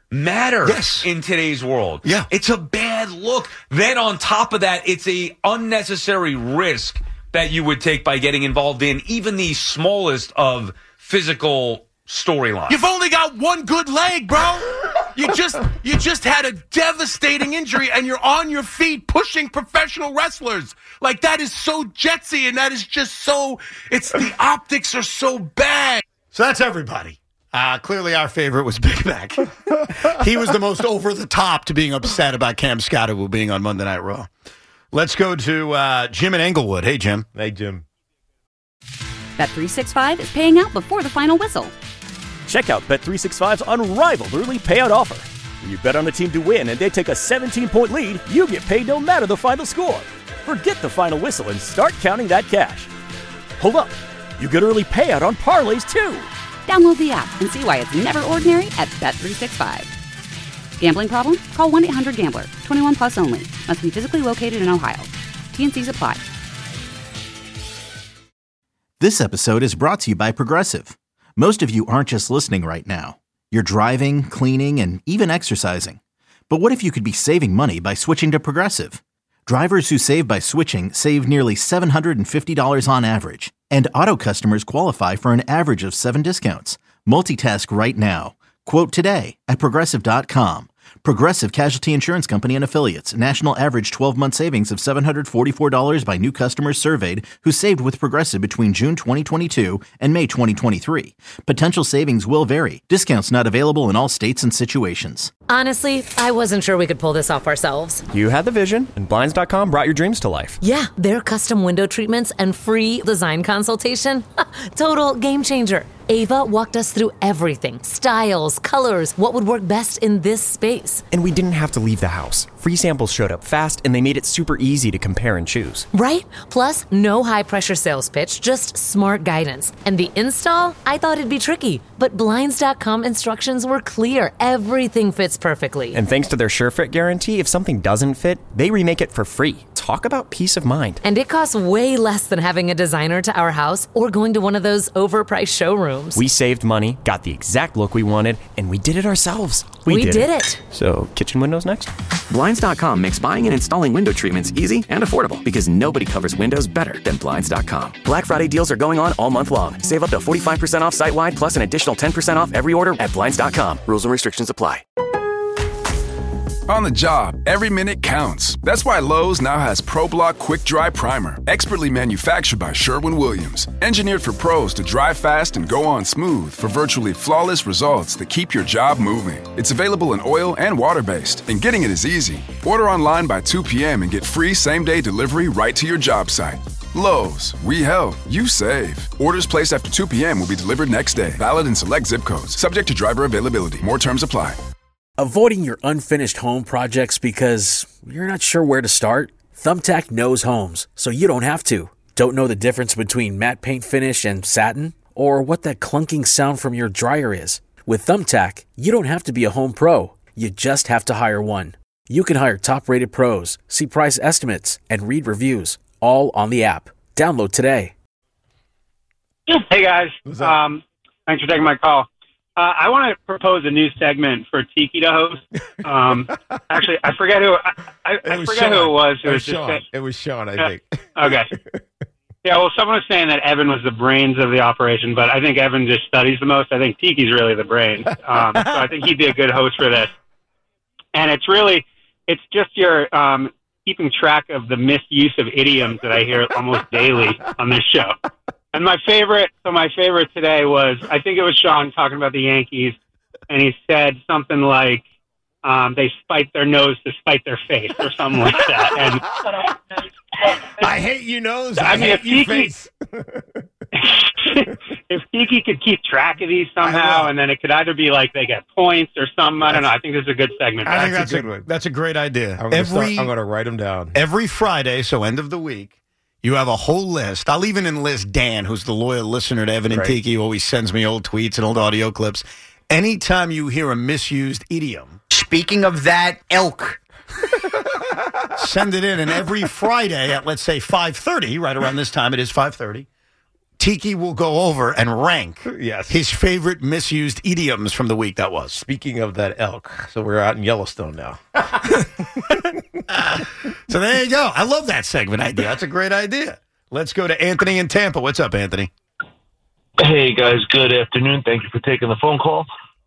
matter Yes. in today's world. Yeah. It's a bad look. Then on top of that, it's a unnecessary risk that you would take by getting involved in even the smallest of physical storylines. You've only got one good leg, bro. You just you just had a devastating injury, and you're on your feet pushing professional wrestlers. Like, that is so jetsy, and that is just so. It's the optics are so bad. So that's everybody. Uh, clearly, our favorite was Big Mac. He was the most over the top to being upset about Cam Scotto being on Monday Night Raw. Let's go to uh, Jim in Englewood. Hey, Jim. Hey, Jim. Bet three sixty-five is paying out before the final whistle. Check out Bet three sixty-five's unrivaled early payout offer. When you bet on a team to win and they take a seventeen-point lead, you get paid no matter the final score. Forget the final whistle and start counting that cash. Hold up. You get early payout on parlays, too. Download the app and see why it's never ordinary at Bet three sixty-five. Gambling problem? Call one eight hundred gambler. twenty-one plus only. Must be physically located in Ohio. T and C's apply. This episode is brought to you by Progressive. Most of you aren't just listening right now. You're driving, cleaning, and even exercising. But what if you could be saving money by switching to Progressive? Drivers who save by switching save nearly seven hundred fifty dollars on average. And auto customers qualify for an average of seven discounts. Multitask right now. Quote today at Progressive dot com. Progressive Casualty Insurance Company and Affiliates. National average twelve-month savings of seven hundred forty-four dollars by new customers surveyed who saved with Progressive between June twenty twenty-two and May twenty twenty-three. Potential savings will vary. Discounts not available in all states and situations. Honestly, I wasn't sure we could pull this off ourselves. You had the vision, and Blinds dot com brought your dreams to life. Yeah, their custom window treatments and free design consultation. Total game changer. Ava walked us through everything. Styles, colors, what would work best in this space. And we didn't have to leave the house. Free samples showed up fast, and they made it super easy to compare and choose. Right? Plus, no high-pressure sales pitch, just smart guidance. And the install? I thought it'd be tricky. But Blinds dot com instructions were clear. Everything fits perfectly. And thanks to their SureFit guarantee, if something doesn't fit, they remake it for free. Talk about peace of mind. And it costs way less than having a designer to our house or going to one of those overpriced showrooms. We saved money, got the exact look we wanted, and we did it ourselves. We, we did, did it. it. So, kitchen windows next? Blinds dot com makes buying and installing window treatments easy and affordable because nobody covers windows better than Blinds dot com. Black Friday deals are going on all month long. Save up to forty-five percent off site-wide plus an additional ten percent off every order at Blinds dot com. Rules and restrictions apply. On the job, every minute counts. That's why Lowe's now has ProBlock Quick Dry Primer, expertly manufactured by Sherwin-Williams. Engineered for pros to dry fast and go on smooth for virtually flawless results that keep your job moving. It's available in oil and water-based, and getting it is easy. Order online by two p.m. and get free same-day delivery right to your job site. Lowe's, we help, you save. Orders placed after two p.m. will be delivered next day. Valid in select zip codes. Subject to driver availability. More terms apply. Avoiding your unfinished home projects because you're not sure where to start? Thumbtack knows homes, so you don't have to. Don't know the difference between matte paint finish and satin? Or what that clunking sound from your dryer is? With Thumbtack, you don't have to be a home pro. You just have to hire one. You can hire top-rated pros, see price estimates, and read reviews, all on the app. Download today. Hey, guys. Um, thanks for taking my call. Uh, I want to propose a new segment for Tiki to host. Um, actually, I forget who I, I, I forget Sean. who it was. Who It was was just Sean. saying- It was Sean, I Yeah. think. Okay. Yeah, well, someone was saying that Evan was the brains of the operation, but I think Evan just studies the most. I think Tiki's really the brains. Um, so I think he'd be a good host for this. And it's really, it's just your um, keeping track of the misuse of idioms that I hear almost daily on this show. And my favorite, so my favorite today was, I think it was Sean talking about the Yankees, and he said something like, um, they spite their nose to spite their face, or something like that. And I hate you nose. I, I mean, hate if you Tiki- face. if Tiki could keep track of these somehow, and then it could either be like they get points or something, I don't know. I think this is a good segment. I think That's that's a, that's a great idea. I'm gonna every start- I'm gonna write them down. Every Friday, so end of the week, you have a whole list. I'll even enlist Dan, who's the loyal listener to Evan and Right. Tiki, who always sends me old tweets and old audio clips. Anytime you hear a misused idiom, Speaking of that, elk. send it in. And every Friday at, let's say, five thirty, right around this time, it is five thirty, Tiki will go over and rank yes. his favorite misused idioms from the week that was. Speaking of that elk, so we're out in Yellowstone now. So there you go. I love that segment idea. That's a great idea. Let's go to Anthony in Tampa. What's up, Anthony? Hey, guys. Good afternoon. Thank you for taking the phone call.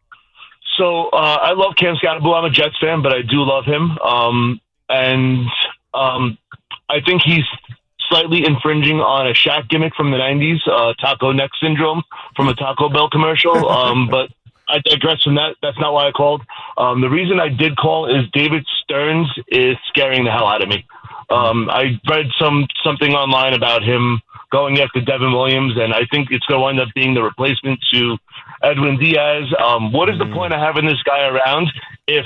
So uh, I love Cam Scatterbull. I'm a Jets fan, but I do love him. Um, and um, I think he's slightly infringing on a Shaq gimmick from the nineties, uh, taco neck syndrome from a Taco Bell commercial. Um, but I digress from that. That's not why I called. Um, the reason I did call is David Stearns is scaring the hell out of me. Um, I read some something online about him going after Devin Williams, and I think it's going to wind up being the replacement to Edwin Diaz. Um, what is the point of having this guy around if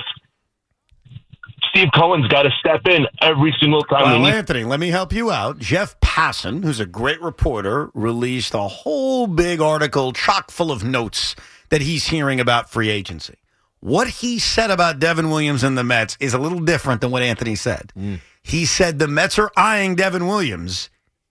Steve Cohen's got to step in every single time? Well, we need- Anthony, let me help you out. Jeff Passan, who's a great reporter, released a whole big article chock full of notes that he's hearing about free agency. What he said about Devin Williams and the Mets is a little different than what Anthony said. Mm. He said the Mets are eyeing Devin Williams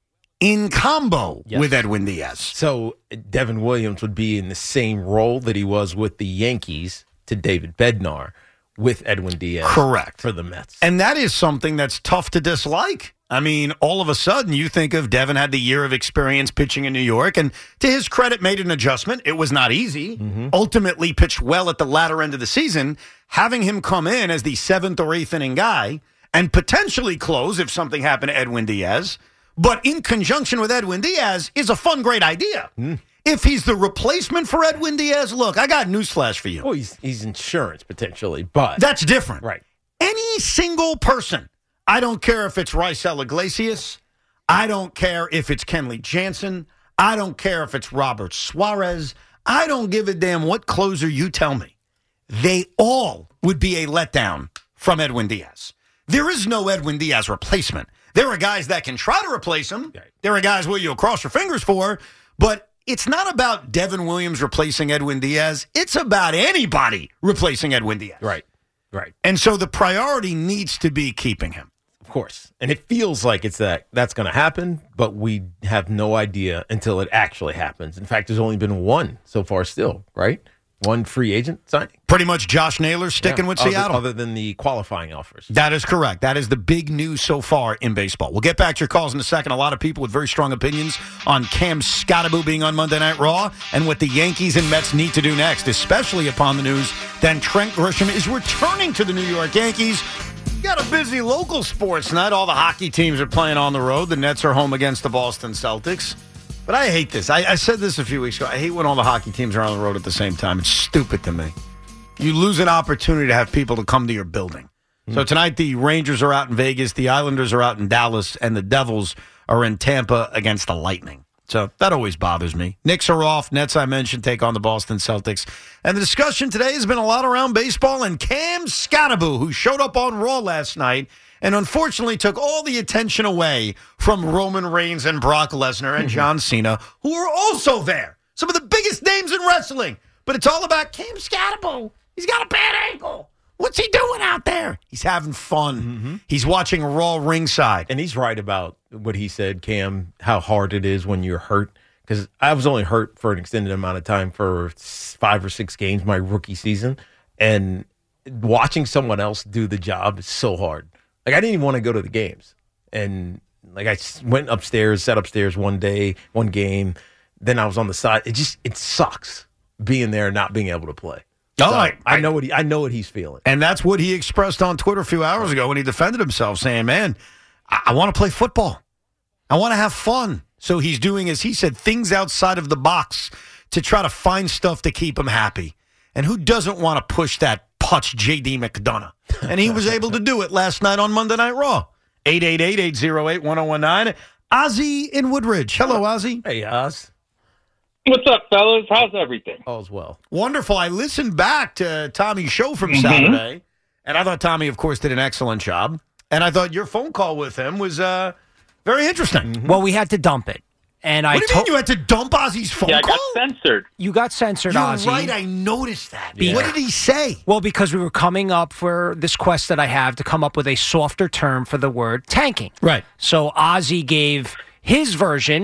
in combo Yes. with Edwin Diaz. So Devin Williams would be in the same role that he was with the Yankees to David Bednar with Edwin Diaz. Correct. For the Mets. And that is something that's tough to dislike. I mean, all of a sudden, you think of Devin had the year of experience pitching in New York, and to his credit, made an adjustment. It was not easy. Mm-hmm. Ultimately pitched well at the latter end of the season. Having him come in as the seventh or eighth inning guy and potentially close if something happened to Edwin Diaz, but in conjunction with Edwin Diaz is a fun, great idea. Mm. If he's the replacement for Edwin Diaz, look, I got newsflash for you. Well, he's, he's insurance potentially, but That's different. right. Any single person, I don't care if it's Raisel Iglesias, I don't care if it's Kenley Jansen, I don't care if it's Robert Suarez, I don't give a damn what closer you tell me. They all would be a letdown from Edwin Diaz. There is no Edwin Diaz replacement. There are guys that can try to replace him. There are guys where you'll cross your fingers for, but it's not about Devin Williams replacing Edwin Diaz. It's about anybody replacing Edwin Diaz. Right. Right. And so the priority needs to be keeping him. Of course. And it feels like it's that that's going to happen, but we have no idea until it actually happens. In fact, there's only been one so far still, right? One free agent signing. Pretty much Josh Naylor sticking Yeah, with other, Seattle. Other than the qualifying offers. That is correct. That is the big news so far in baseball. We'll get back to your calls in a second. A lot of people with very strong opinions on Cam Scatterbull being on Monday Night Raw and what the Yankees and Mets need to do next, especially upon the news that Trent Grisham is returning to the New York Yankees. Got a busy local sports night. All the hockey teams are playing on the road. The Nets are home against the Boston Celtics. But I hate this. I, I said this a few weeks ago. I hate when all the hockey teams are on the road at the same time. It's stupid to me. You lose an opportunity to have people to come to your building. Mm. So tonight the Rangers are out in Vegas, the Islanders are out in Dallas, and the Devils are in Tampa against the Lightning. So that always bothers me. Knicks are off. Nets, I mentioned, take on the Boston Celtics. And the discussion today has been a lot around baseball and Cam Scatterbull, who showed up on Raw last night and unfortunately took all the attention away from Roman Reigns and Brock Lesnar and John Cena, who were also there. Some of the biggest names in wrestling. But it's all about Cam Scatterbull. He's got a bad ankle. What's he doing out there? He's having fun. Mm-hmm. He's watching Raw ringside. And he's right about what he said, Cam, how hard it is when you're hurt. Because I was only hurt for an extended amount of time for five or six games my rookie season. And watching someone else do the job is so hard. Like, I didn't even want to go to the games. And, like, I went upstairs, sat upstairs one day, one game. Then I was on the side. It just, it sucks being there and not being able to play. Oh, So, I, I know what he, I know what he's feeling. And that's what he expressed on Twitter a few hours ago when he defended himself, saying, man, I, I want to play football. I want to have fun. So he's doing, as he said, things outside of the box to try to find stuff to keep him happy. And who doesn't want to push that putz J D McDonough? And he was able to do it last night on Monday Night Raw. eight eight eight, eight oh eight, one oh one nine. Ozzy in Woodridge. Hello, Ozzy. Hey, Oz. What's up, fellas? How's everything? All's well. Wonderful. I listened back to Tommy's show from Mhm. Saturday, and I thought Tommy, of course, did an excellent job. And I thought your phone call with him was uh, very interesting. Well, we had to dump it. And I What do you told mean you had to dump Ozzy's phone Yeah, I call? got censored. you got censored, You're Ozzy. right. I noticed that. Be- What did he say? Well, because we were coming up for this quest that I have to come up with a softer term for the word tanking. Right. So Ozzy gave his version,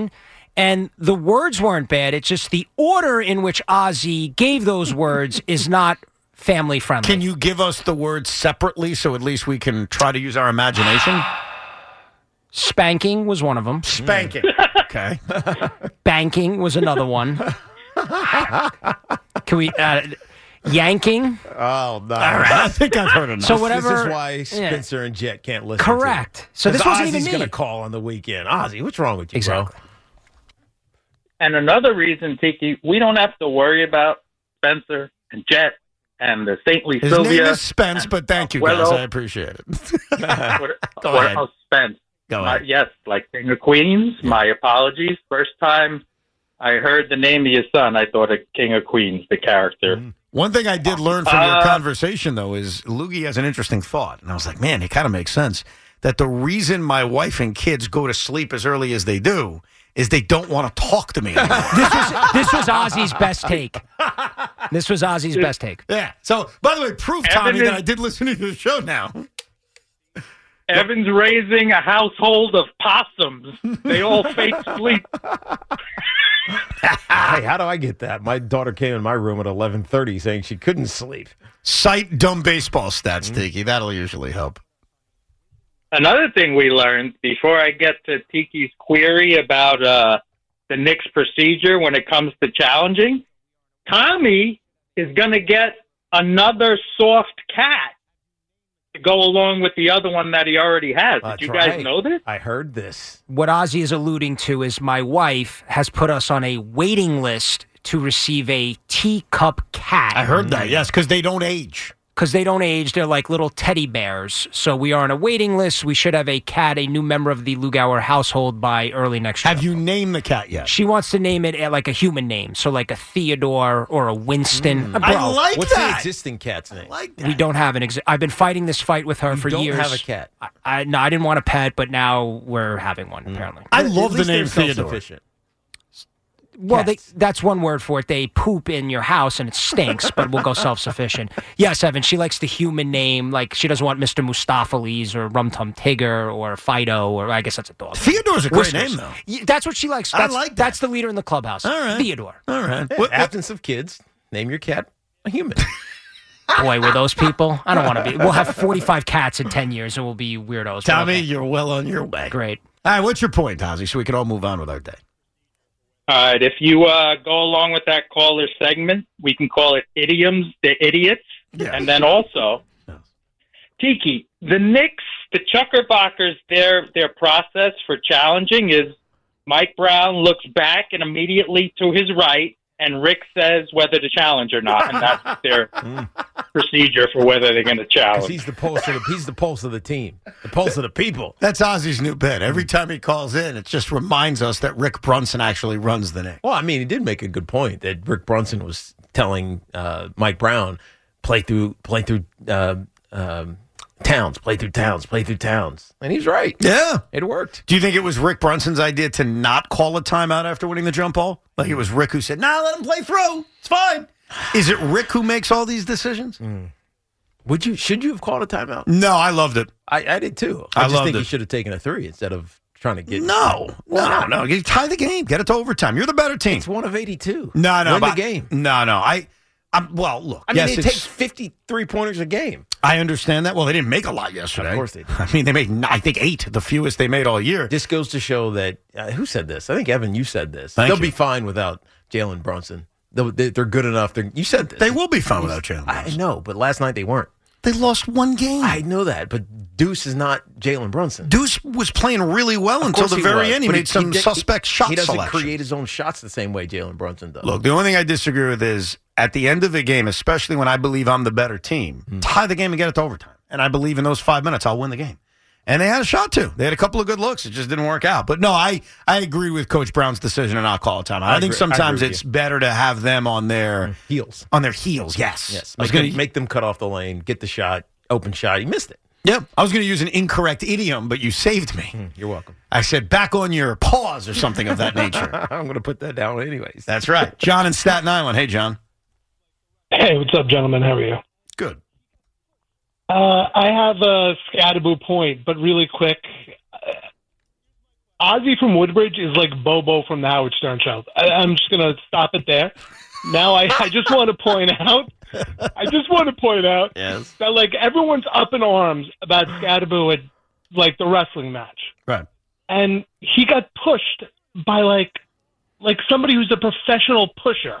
And the words weren't bad. It's just the order in which Ozzie gave those words is not family friendly. Can you give us the words separately so at least we can try to use our imagination? Spanking was one of them. Spanking. Okay. Banking was another one. Can we... Uh, yanking? Oh, no. All right. I think I've heard enough. So whatever. This is why Spencer yeah. and Jet can't listen Correct. to it. So this wasn't even Ozzie's me. going to call on the weekend. Ozzie, what's wrong with you, exactly. bro? And another reason, Tiki, we don't have to worry about Spencer and Jet and the saintly His Sylvia. name is Spence, but thank you, guys. I appreciate it. what, Go what, ahead. Oh, Spence. Go My- ahead. yes, like King of Queens. Yeah. My apologies. First time I heard the name of your son, I thought of King of Queens, the character. Mm. One thing I did learn from your Uh, conversation, though, is Loogie has an interesting thought. And I was like, man, it kind of makes sense. That the reason my wife and kids go to sleep as early as they do is they don't want to talk to me anymore. This was this was Ozzie's best take. This was Ozzie's best take. Yeah. So, by the way, proof, Tommy, Evan is- that I did listen to your show now. Evan's raising a household of possums. They all fake sleep. Hey, how do I get that? My daughter came in my room at eleven thirty saying she couldn't sleep. Cite dumb baseball stats, mm-hmm. Tiki. That'll usually help. Another thing we learned, before I get to Tiki's query about uh, the Knicks procedure when it comes to challenging, Tommy is going to get another soft cat to go along with the other one that he already has. That's Did you guys right. know this? I heard this. What Ozzie is alluding to is my wife has put us on a waiting list to receive a teacup cat. I heard that, yes, because they don't age. Because they don't age. They're like little teddy bears. So we are on a waiting list. We should have a cat, a new member of the Lugauer household by early next year. Have you named the cat yet? She wants to name it uh, like a human name. So like a Theodore or a Winston. Mm. Uh, bro, I like What's that. the existing cat's name? I like that. We don't have an exi- I've been fighting this fight with her You for don't years. have a cat. I, I, no, I didn't want a pet, but now we're having one, Mm. apparently. I At love the least name they're Theodore. self-sufficient. Well, they, that's one word for it. They poop in your house and it stinks, but we'll go self-sufficient. Yes, Evan, she likes the human name. Like, she doesn't want Mister Mustapheles or Rum Tum Tigger or Fido, or I guess that's a dog. Theodore's a great Whiskers. name, though. Yeah, that's what she likes. I That's, like that. That's the leader in the clubhouse. All right. Theodore. All right. Yeah, What- absence of kids, name your cat a human. Boy, we're those people. I don't want to be. We'll have forty-five cats in ten years and we'll be weirdos. But Tommy, okay. you're well on your way. Great. All right, what's your point, Ozzie, so we can all move on with our day? All right, if you uh, go along with that caller segment, we can call it Idioms, the Idiots. Yes. And then also, Yes. Tiki, the Knicks, the Chuckerbockers, their, their process for challenging is Mike Brown looks back and immediately to his right, and Rick says whether to challenge or not. And that's their procedure for whether they're going to Because challenge. he's the pulse of the he's the pulse of the team, the pulse of the people. That's Ozzie's new bit. Every time he calls in, it just reminds us that Rick Brunson actually runs the Knicks. Well, I mean, he did make a good point that Rick Brunson was telling uh, Mike Brown, play through, play through uh, um, Towns, play through Towns, play through Towns, and he's right. Yeah. It worked. Do you think it was Rick Brunson's idea to not call a timeout after winning the jump ball? Like it was Rick who said, nah, let him play through. It's fine. Is it Rick who makes all these decisions? Mm. Would you? Should you have called a timeout? No, I loved it. I, I did too. I I, just loved think it. he should have taken a three instead of trying to get. No, Why no, not? no. You tie the game. Get it to overtime. You're the better team. It's one of eighty-two. No, no. Win but- the game. No, no. I, I'm, well, look. I mean, yes, it it's- takes fifty-three pointers a game. I understand that. Well, they didn't make a lot yesterday. Of course they did. I mean, they made, n- I think, eight, the fewest they made all year. This goes to show that uh, who said this? I think Evan, you said this. Thank They'll you. be fine without Jalen Brunson. They'll, they- they're good enough. They're, you said this. They will be fine without Jalen I Brunson. know, but last night they weren't. They lost one game. I know that, but Deuce is not Jalen Brunson. Deuce was playing really well Of until course the he very was, end. He but made some did- suspect shot He doesn't selections. create his own shots the same way Jalen Brunson does. Look, the only thing I disagree with is at the end of the game, especially when I believe I'm the better team, Hmm. tie the game and get it to overtime. And I believe in those five minutes, I'll win the game. And they had a shot to. They had a couple of good looks. It just didn't work out. But no, I, I agree with Coach Brown's decision to not call a timeout. I, I think agree- I sometimes agree with it's better to have them on their heels. On their heels, yes. Yes, I was make, going them, make them cut off the lane, get the shot, open shot. He missed it. Yeah, I was going to use an incorrect idiom, but you saved me. You're welcome. I said back on your paws or something of that nature. I'm going to put that down anyways. That's right. John in Staten Island. Hey, John. Hey, what's up, gentlemen? How are you? Good. Uh, I have a Scadaboo point, but really quick. Ozzy from Woodbridge is like Bobo from the Howard Stern Show. I, I'm just going to stop it there. Now, I, I just want to point out, I just want to point out yes. that like everyone's up in arms about Scadaboo at like the wrestling match. Right. And he got pushed by like like somebody who's a professional pusher.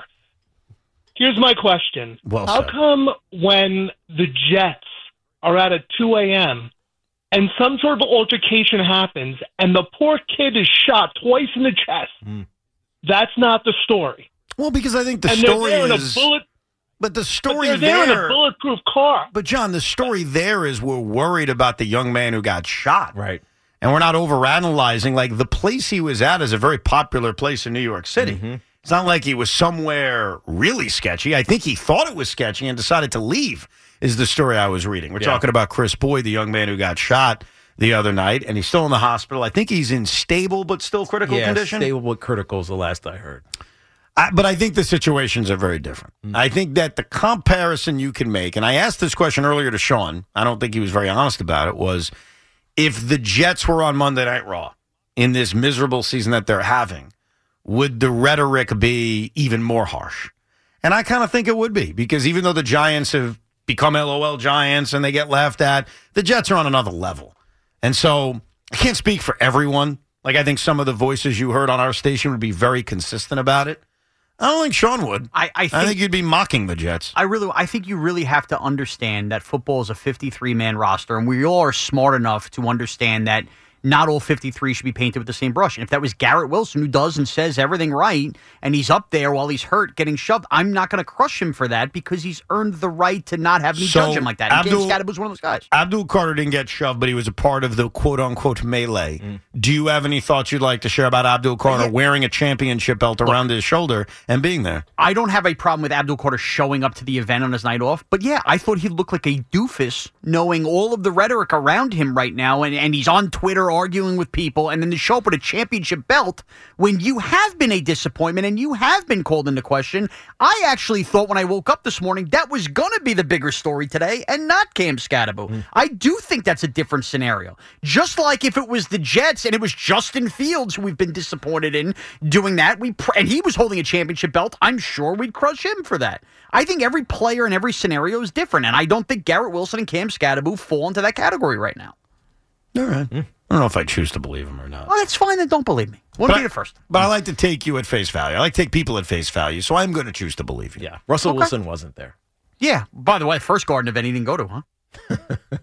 Here's my question. Well How said. come when the Jets are out at two a.m. and some sort of altercation happens and the poor kid is shot twice in the chest, Mm. that's not the story? Well, because I think the and story they're there is. in a bullet, but the story but they're there, there in a bulletproof car. But John, the story there is we're worried about the young man who got shot. Right. And we're not overanalyzing. Like, the place he was at is a very popular place in New York City. Mm-hmm. It's not like he was somewhere really sketchy. I think he thought it was sketchy and decided to leave, is the story I was reading. We're Yeah. talking about Chris Boyd, the young man who got shot the other night, and he's still in the hospital. I think he's in stable but still critical yeah, condition. stable but critical is the last I heard. I, but I think the situations are very different. Mm. I think that the comparison you can make, and I asked this question earlier to Sean, I don't think he was very honest about it, was if the Jets were on Monday Night Raw in this miserable season that they're having, would the rhetoric be even more harsh? And I kind of think it would be, because even though the Giants have become L O L Giants and they get laughed at, the Jets are on another level. And so I can't speak for everyone. Like, I think some of the voices you heard on our station would be very consistent about it. I don't think Sean would. I, I, think, I think you'd be mocking the Jets. I really, I think you really have to understand that football is a fifty-three man roster, and we all are smart enough to understand that not all fifty-three should be painted with the same brush. And if that was Garrett Wilson, who does and says everything right, and he's up there while he's hurt getting shoved, I'm not going to crush him for that because he's earned the right to not have me So, judge him like that. And Abdul- James Scadaboo was one of those guys. Abdul Carter didn't get shoved, but he was a part of the quote-unquote melee. Mm. Do you have any thoughts you'd like to share about Abdul Carter Yeah. wearing a championship belt around his shoulder and being there? I don't have a problem with Abdul Carter showing up to the event on his night off, but yeah, I thought he looked like a doofus knowing all of the rhetoric around him right now, and, and he's on Twitter arguing with people, and then to show up with a championship belt when you have been a disappointment and you have been called into question. I actually thought when I woke up this morning that was going to be the bigger story today and not Cam Scadaboo. Mm. I do think that's a different scenario. Just like if it was the Jets and it was Justin Fields who we've been disappointed in doing that, we pr- and he was holding a championship belt, I'm sure we'd crush him for that. I think every player in every scenario is different, and I don't think Garrett Wilson and Cam Scadaboo fall into that category right now. All right. Mm. I don't know if I choose to believe him or not. Well, that's fine, then don't believe me. Wouldn't be the first. But I like to take you at face value. I like to take people at face value, so I'm going to choose to believe you. Yeah. Russell Okay. Wilson wasn't there. Yeah. By the way, first Garden event he didn't go to, huh?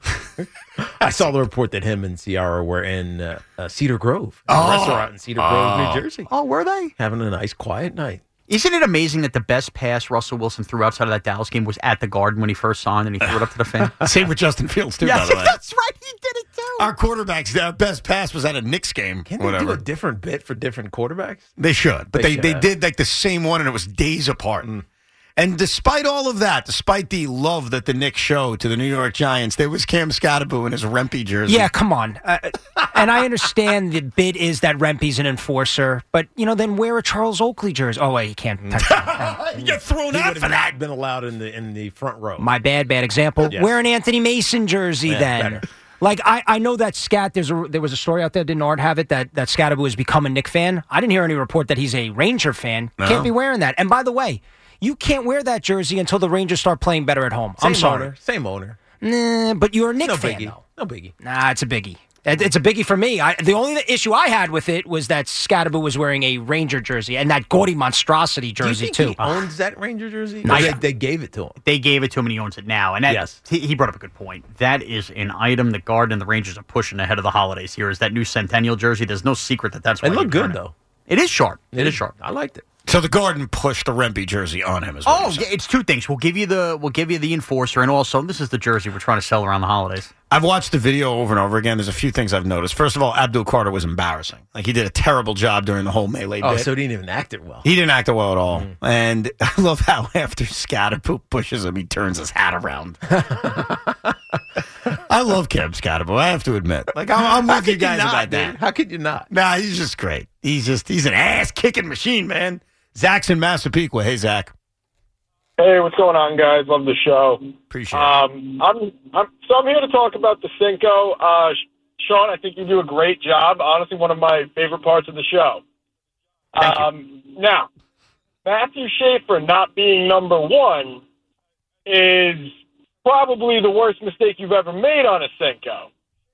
I saw the report that him and Ciara were in uh, uh, Cedar Grove, a Oh. restaurant in Cedar Grove, Oh. New Jersey. Oh, were they? Having a nice, quiet night. Isn't it amazing that the best pass Russell Wilson threw outside of that Dallas game was at the Garden when he first signed and he threw it up to the fan? Same with Justin Fields, too, Yeah, by the way. that's right. He did it, too. Our quarterback's their best pass was at a Knicks game. Can they whatever. do a different bit for different quarterbacks? They should, but They they, they, should. did like the same one, and it was days apart. And despite all of that, despite the love that the Knicks showed to the New York Giants, there was Cam Scadaboo in his Rempe jersey. Yeah, come on. Uh, and I understand the bit is that Rempe's an enforcer, but, you know, then wear a Charles Oakley jersey. Oh, wait, you can't. You get thrown He out would for have that. not been allowed in the in the front row. My bad, bad example. Yes. Wear an Anthony Mason jersey Yeah, then. better. Like, I, I know that Scat, there's a, there was a story out there, didn't Art have it, that, that Scadaboo has become a Knick fan. I didn't hear any report that he's a Ranger fan. No. Can't be wearing that. And by the way, you can't wear that jersey until the Rangers start playing better at home. Same I'm sorry. owner, same owner. Nah, but you're a Knick No fan, biggie. though. No biggie. Nah, it's a biggie. It- It's a biggie for me. I, the only issue I had with it was that Scadaboo was wearing a Ranger jersey and that gaudy monstrosity jersey, Do you too. think he owns that Ranger jersey? No, Or yeah. they, they gave it to him. They gave it to him and he owns it now. And that, Yes. he, he brought up a good point. That is an item the Garden and the Rangers are pushing ahead of the holidays here is that new Centennial jersey. There's no secret that that's why It he looked good, returned though. It is sharp. It, It is is. sharp. I liked it. So the Garden pushed the Rempe jersey on him as well. Oh, yeah, it's two things. We'll give you the we'll give you the enforcer, and also this is the jersey we're trying to sell around the holidays. I've watched the video over and over again. There's a few things I've noticed. First of all, Abdul Carter was embarrassing. Like, he did a terrible job during the whole melee Oh, bit. so he didn't even act it well. He didn't act it well at all. And I love how after Scadaboo pushes him, he turns his hat around. I love Cam Scadaboo, I have to admit. Like, I'm, I'm How with you could you guys not, about dude? that. How could you not? Nah, he's just great. He's just, he's an ass-kicking machine, man. Zach's in Massapequa. Hey, Zach. Hey, what's going on, guys? Love the show. Appreciate um, I'm, I'm, so I'm here to talk about the Cinco. Uh, Sean, I think you do a great job. Honestly, one of my favorite parts of the show. Um, now, Matthew Schaefer not being number one is probably the worst mistake you've ever made on a Cinco.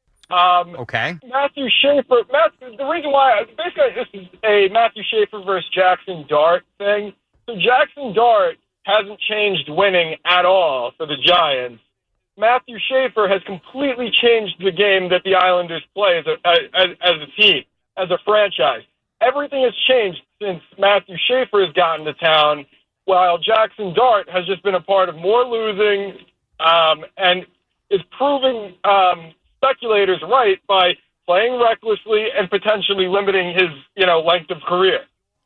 Um, okay. Matthew Schaefer, Matthew, the reason why, basically this is a Matthew Schaefer versus Jackson Dart thing. So Jackson Dart hasn't changed winning at all for the Giants. Matthew Schaefer has completely changed the game that the Islanders play as a, as, as a team, as a franchise. Everything has changed since Matthew Schaefer has gotten to town, while Jackson Dart has just been a part of more losing um, and is proving um, speculators right by playing recklessly and potentially limiting his, you know, length of career.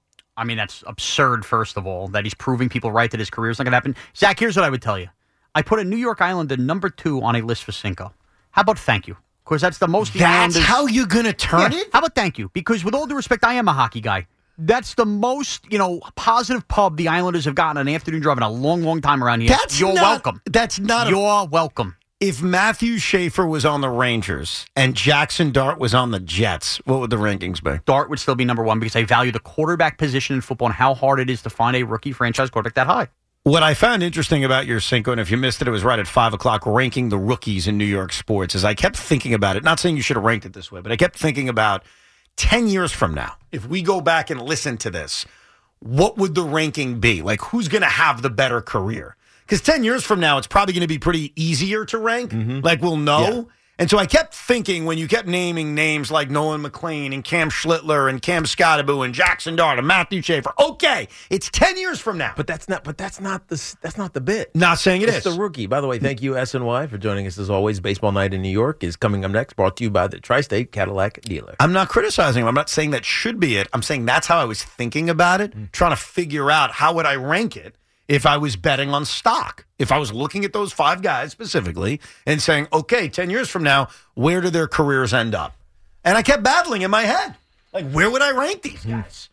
I mean, that's absurd, first of all, that he's proving people right that his career's not going to happen. Zach, here's what I would tell you. I put a New York Islander number two on a list for Cinco. How about thank you? Because that's the most... the That's Islanders- how you're going to turn Yeah, it? How about thank you? Because with all due respect, I am a hockey guy. That's the most, you know, positive pub the Islanders have gotten an afternoon drive in a long, long time around here. That's You're not- welcome. That's not a- You're welcome. If Matthew Schaefer was on the Rangers and Jackson Dart was on the Jets, what would the rankings be? Dart would still be number one because I value the quarterback position in football and how hard it is to find a rookie franchise quarterback that high. What I found interesting about your Cinco, and if you missed it, it was right at five o'clock, ranking the rookies in New York sports, is I kept thinking about it. Not saying you should have ranked it this way, but I kept thinking about ten years from now, if we go back and listen to this, what would the ranking be? Like, who's going to have the better career? Because ten years from now, it's probably going to be pretty easier to rank. Like, we'll know. Yeah. And so I kept thinking when you kept naming names like Nolan McLean and Cam Schlittler and Cam Scottaboo and Jackson Dart and Matthew Schaefer, okay, it's ten years from now. But that's not. But that's not the. That's not the bit. Not saying it it's is. the rookie. By the way, thank you S N Y for joining us as always. Baseball Night in New York is coming up next. Brought to you by the Tri-State Cadillac dealer. I'm not criticizing him. I'm not saying that should be it. I'm saying that's how I was thinking about it, trying to figure out how would I rank it if I was betting on stock. If I was looking at those five guys specifically and saying, okay, ten years from now, where do their careers end up? And I kept battling in my head. Like, where would I rank these guys?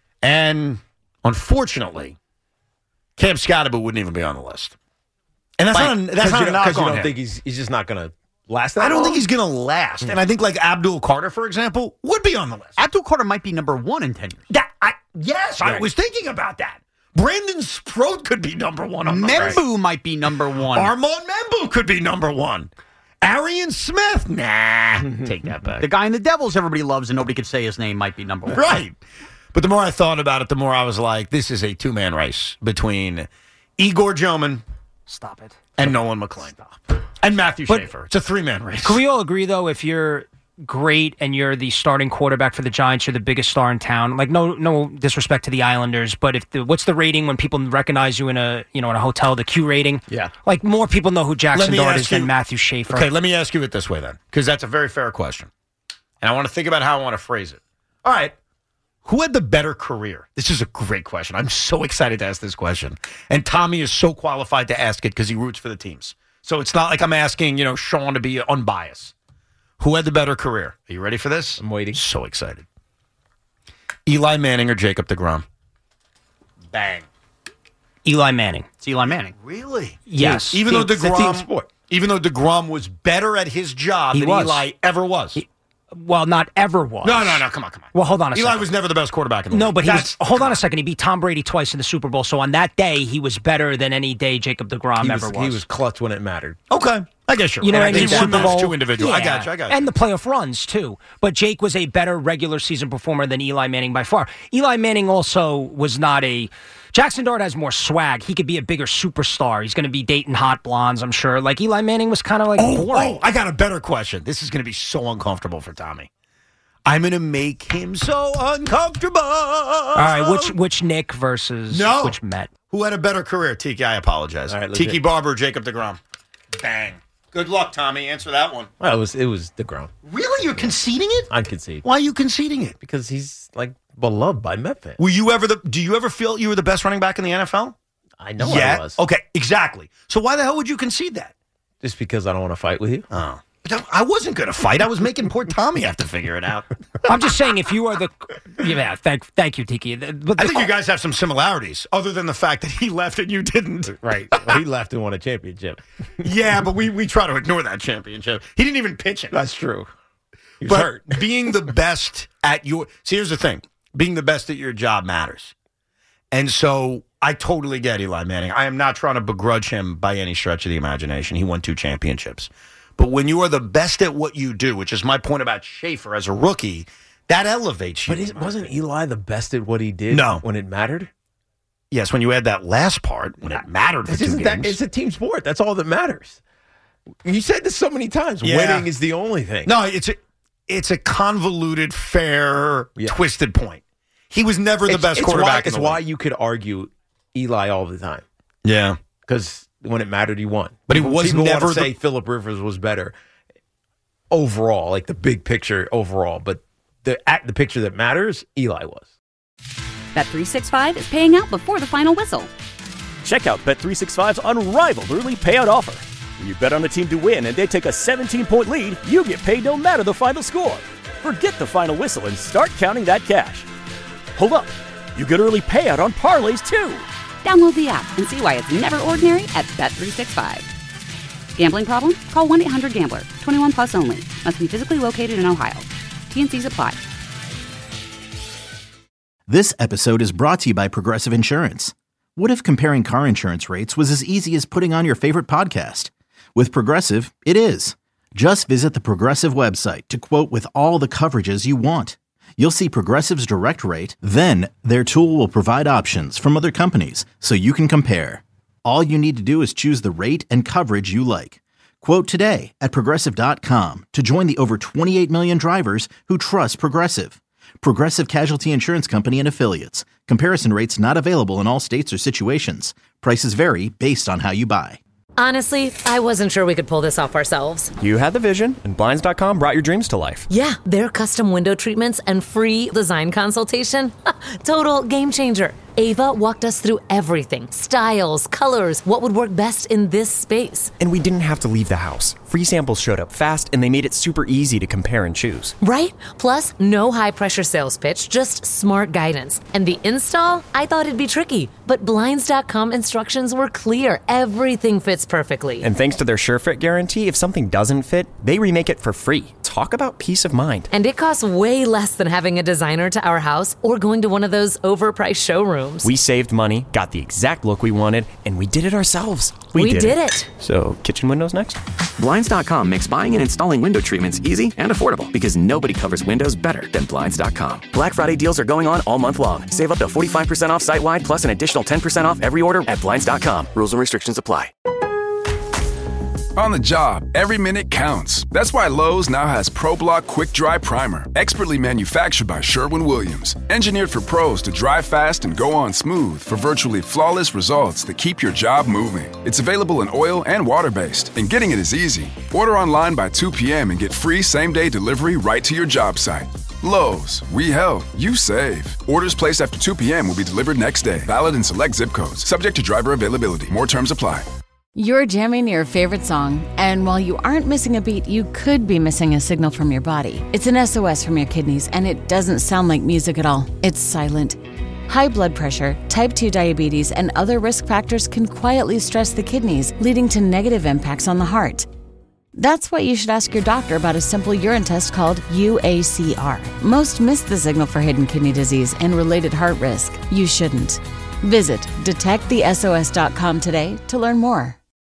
And unfortunately, Cam Scottaboo wouldn't even be on the list. And that's Like, not a, that's 'cause not you a don't- knock 'cause you on don't him. think he's he's just not going to last that I don't long? think he's going to last. And I think like Abdul Carter, for example, would be on the list. Abdul Carter might be number one in ten years. That, I, yes, I Right. was thinking about that. Brandon Sproat could be number one on the list. Membu might be number one. Armand Membu could be number one. Arian Smith, nah, take that back. The guy in the Devils everybody loves and nobody could say his name might be number one. Right. But the more I thought about it, the more I was like, this is a two-man race between Igor Joman Stop it. and Nolan McLean. And Matthew But- Schaefer. It's a three-man race. Can we all agree, though, if you're great and you're the starting quarterback for the Giants, you're the biggest star in town? Like, no no disrespect to the Islanders, but if the, what's the rating when people recognize you in a you know in a hotel, the Q rating? Yeah. Like, more people know who Let Jackson me Dart ask is than you- Matthew Schaefer. Okay, let me ask you it this way then, because that's a very fair question. And I want to think about how I want to phrase it. All right. Who had the better career? This is a great question. I'm so excited to ask this question. And Tommy is so qualified to ask it because he roots for the teams. So it's not like I'm asking, you know, Sean to be unbiased. Who had the better career? Are you ready for this? I'm waiting. So excited. Eli Manning or Jacob deGrom? Bang. Eli Manning. It's Eli Manning. Really? Yes. Even though It's a team deGrom, sport. even though deGrom was better at his job He than was. Eli ever was. Well, not ever was. No, no, no. Come on, come on. Well, hold on a Eli second. was never the best quarterback in the No, league. but he That's- was. Hold on a second. He beat Tom Brady twice in the Super Bowl. So on that day, he was better than any day Jacob deGrom He ever was, was. he was clutch when it mattered. Okay. I guess you're You know right. what I mean? They won Super those Bowl. two individuals. I Yeah. got you. I got you. And the playoff runs, too. But Jake was a better regular season performer than Eli Manning by far. Eli Manning also was not a... Jackson Dart has more swag. He could be a bigger superstar. He's going to be dating hot blondes, I'm sure. Like, Eli Manning was kind of like Oh, boring. oh, I got a better question. This is going to be so uncomfortable for Tommy. I'm going to make him so uncomfortable. All right, which which Nick versus No. which Met? Who had a better career? Tiki, I apologize. All right, legit. Tiki Barber, Jacob deGrom. Bang. Good luck, Tommy. Answer that one. Well, it was it was deGrom. Really? You're conceding it? I concede Why are you conceding it? because he's like beloved by Met fans. Were you ever the? Do you ever feel you were the best running back in the N F L? I know yeah. I was. Okay, exactly. So why the hell would you concede that? Just because I don't want to fight with you. Oh. But I wasn't going to fight. I was making poor Tommy have to figure it out. I'm just saying, if you are the... Yeah, thank, thank you, Tiki. But I the- think you guys have some similarities, other than the fact that he left and you didn't. Right. Well, he left and won a championship. Yeah, but we, we try to ignore that championship. He didn't even pitch it. That's true. He's but hurt. being the best at your see, here's the thing: being the best at your job matters. And so I totally get Eli Manning. I am not trying to begrudge him by any stretch of the imagination. He won two championships. But when you are the best at what you do, which is my point about Schaefer as a rookie, that elevates you. But is, wasn't Eli the best at what he did No. when it mattered? Yes, when you add that last part, when it mattered for It's, two just games. that, it's a team sport. That's all that matters. You said this so many times. Yeah. Winning is the only thing. No, it's a, it's a convoluted, fair, Yeah. twisted point. He was never the It's- best it's quarterback Why, in it's the why league. you could argue Eli all the time. Yeah. Because when it mattered, he won. But he People- was people never want to the- say Phillip Rivers was better overall, like the big picture overall. But the at the picture that matters, Eli was. Bet three sixty-five is paying out before the final whistle. Check out Bet three sixty-five's unrivaled early payout offer. When you bet on a team to win and they take a seventeen-point lead, you get paid no matter the final score. Forget the final whistle and start counting that cash. Hold up. You get early payout on parlays, too. Download the app and see why it's never ordinary at Bet three sixty-five. Gambling problem? Call one eight hundred gambler. twenty-one plus only. Must be physically located in Ohio. T N Cs apply. This episode is brought to you by Progressive Insurance. What if comparing car insurance rates was as easy as putting on your favorite podcast? With Progressive, it is. Just visit the Progressive website to quote with all the coverages you want. You'll see Progressive's direct rate, then their tool will provide options from other companies so you can compare. All you need to do is choose the rate and coverage you like. Quote today at Progressive dot com to join the over twenty-eight million drivers who trust Progressive. Progressive Casualty Insurance Company and Affiliates. Comparison rates not available in all states or situations. Prices vary based on how you buy. Honestly, I wasn't sure we could pull this off ourselves. You had the vision, and Blinds dot com brought your dreams to life. Yeah, their custom window treatments and free design consultation. Total game changer. Ava walked us through everything. Styles, colors, what would work best in this space. And we didn't have to leave the house. Free samples showed up fast, and they made it super easy to compare and choose. Right? Plus, no high-pressure sales pitch, just smart guidance. And the install? I thought it'd be tricky, but Blinds dot com instructions were clear. Everything fits perfectly. And thanks to their SureFit guarantee, if something doesn't fit, they remake it for free. Talk about peace of mind. And it costs way less than having a designer to our house or going to one of those overpriced showrooms. We saved money, got the exact look we wanted, and we did it ourselves. We did it. So, kitchen windows next? Blinds dot com makes buying and installing window treatments easy and affordable because nobody covers windows better than Blinds dot com. Black Friday deals are going on all month long. Save up to forty-five percent off site-wide plus an additional ten percent off every order at Blinds dot com. Rules and restrictions apply. On the job, every minute counts. That's why Lowe's now has ProBlock Quick Dry Primer, expertly manufactured by Sherwin-Williams. Engineered for pros to dry fast and go on smooth for virtually flawless results that keep your job moving. It's available in oil and water-based, and getting it is easy. Order online by two p.m. and get free same-day delivery right to your job site. Lowe's, we help, you save. Orders placed after two p.m. will be delivered next day. Valid in select zip codes. Subject to driver availability. More terms apply. You're jamming your favorite song, and while you aren't missing a beat, you could be missing a signal from your body. It's an S O S from your kidneys, and it doesn't sound like music at all. It's silent. High blood pressure, type two diabetes, and other risk factors can quietly stress the kidneys, leading to negative impacts on the heart. That's why you should ask your doctor about a simple urine test called U A C R. Most miss the signal for hidden kidney disease and related heart risk. You shouldn't. Visit detect the S O S dot com today to learn more.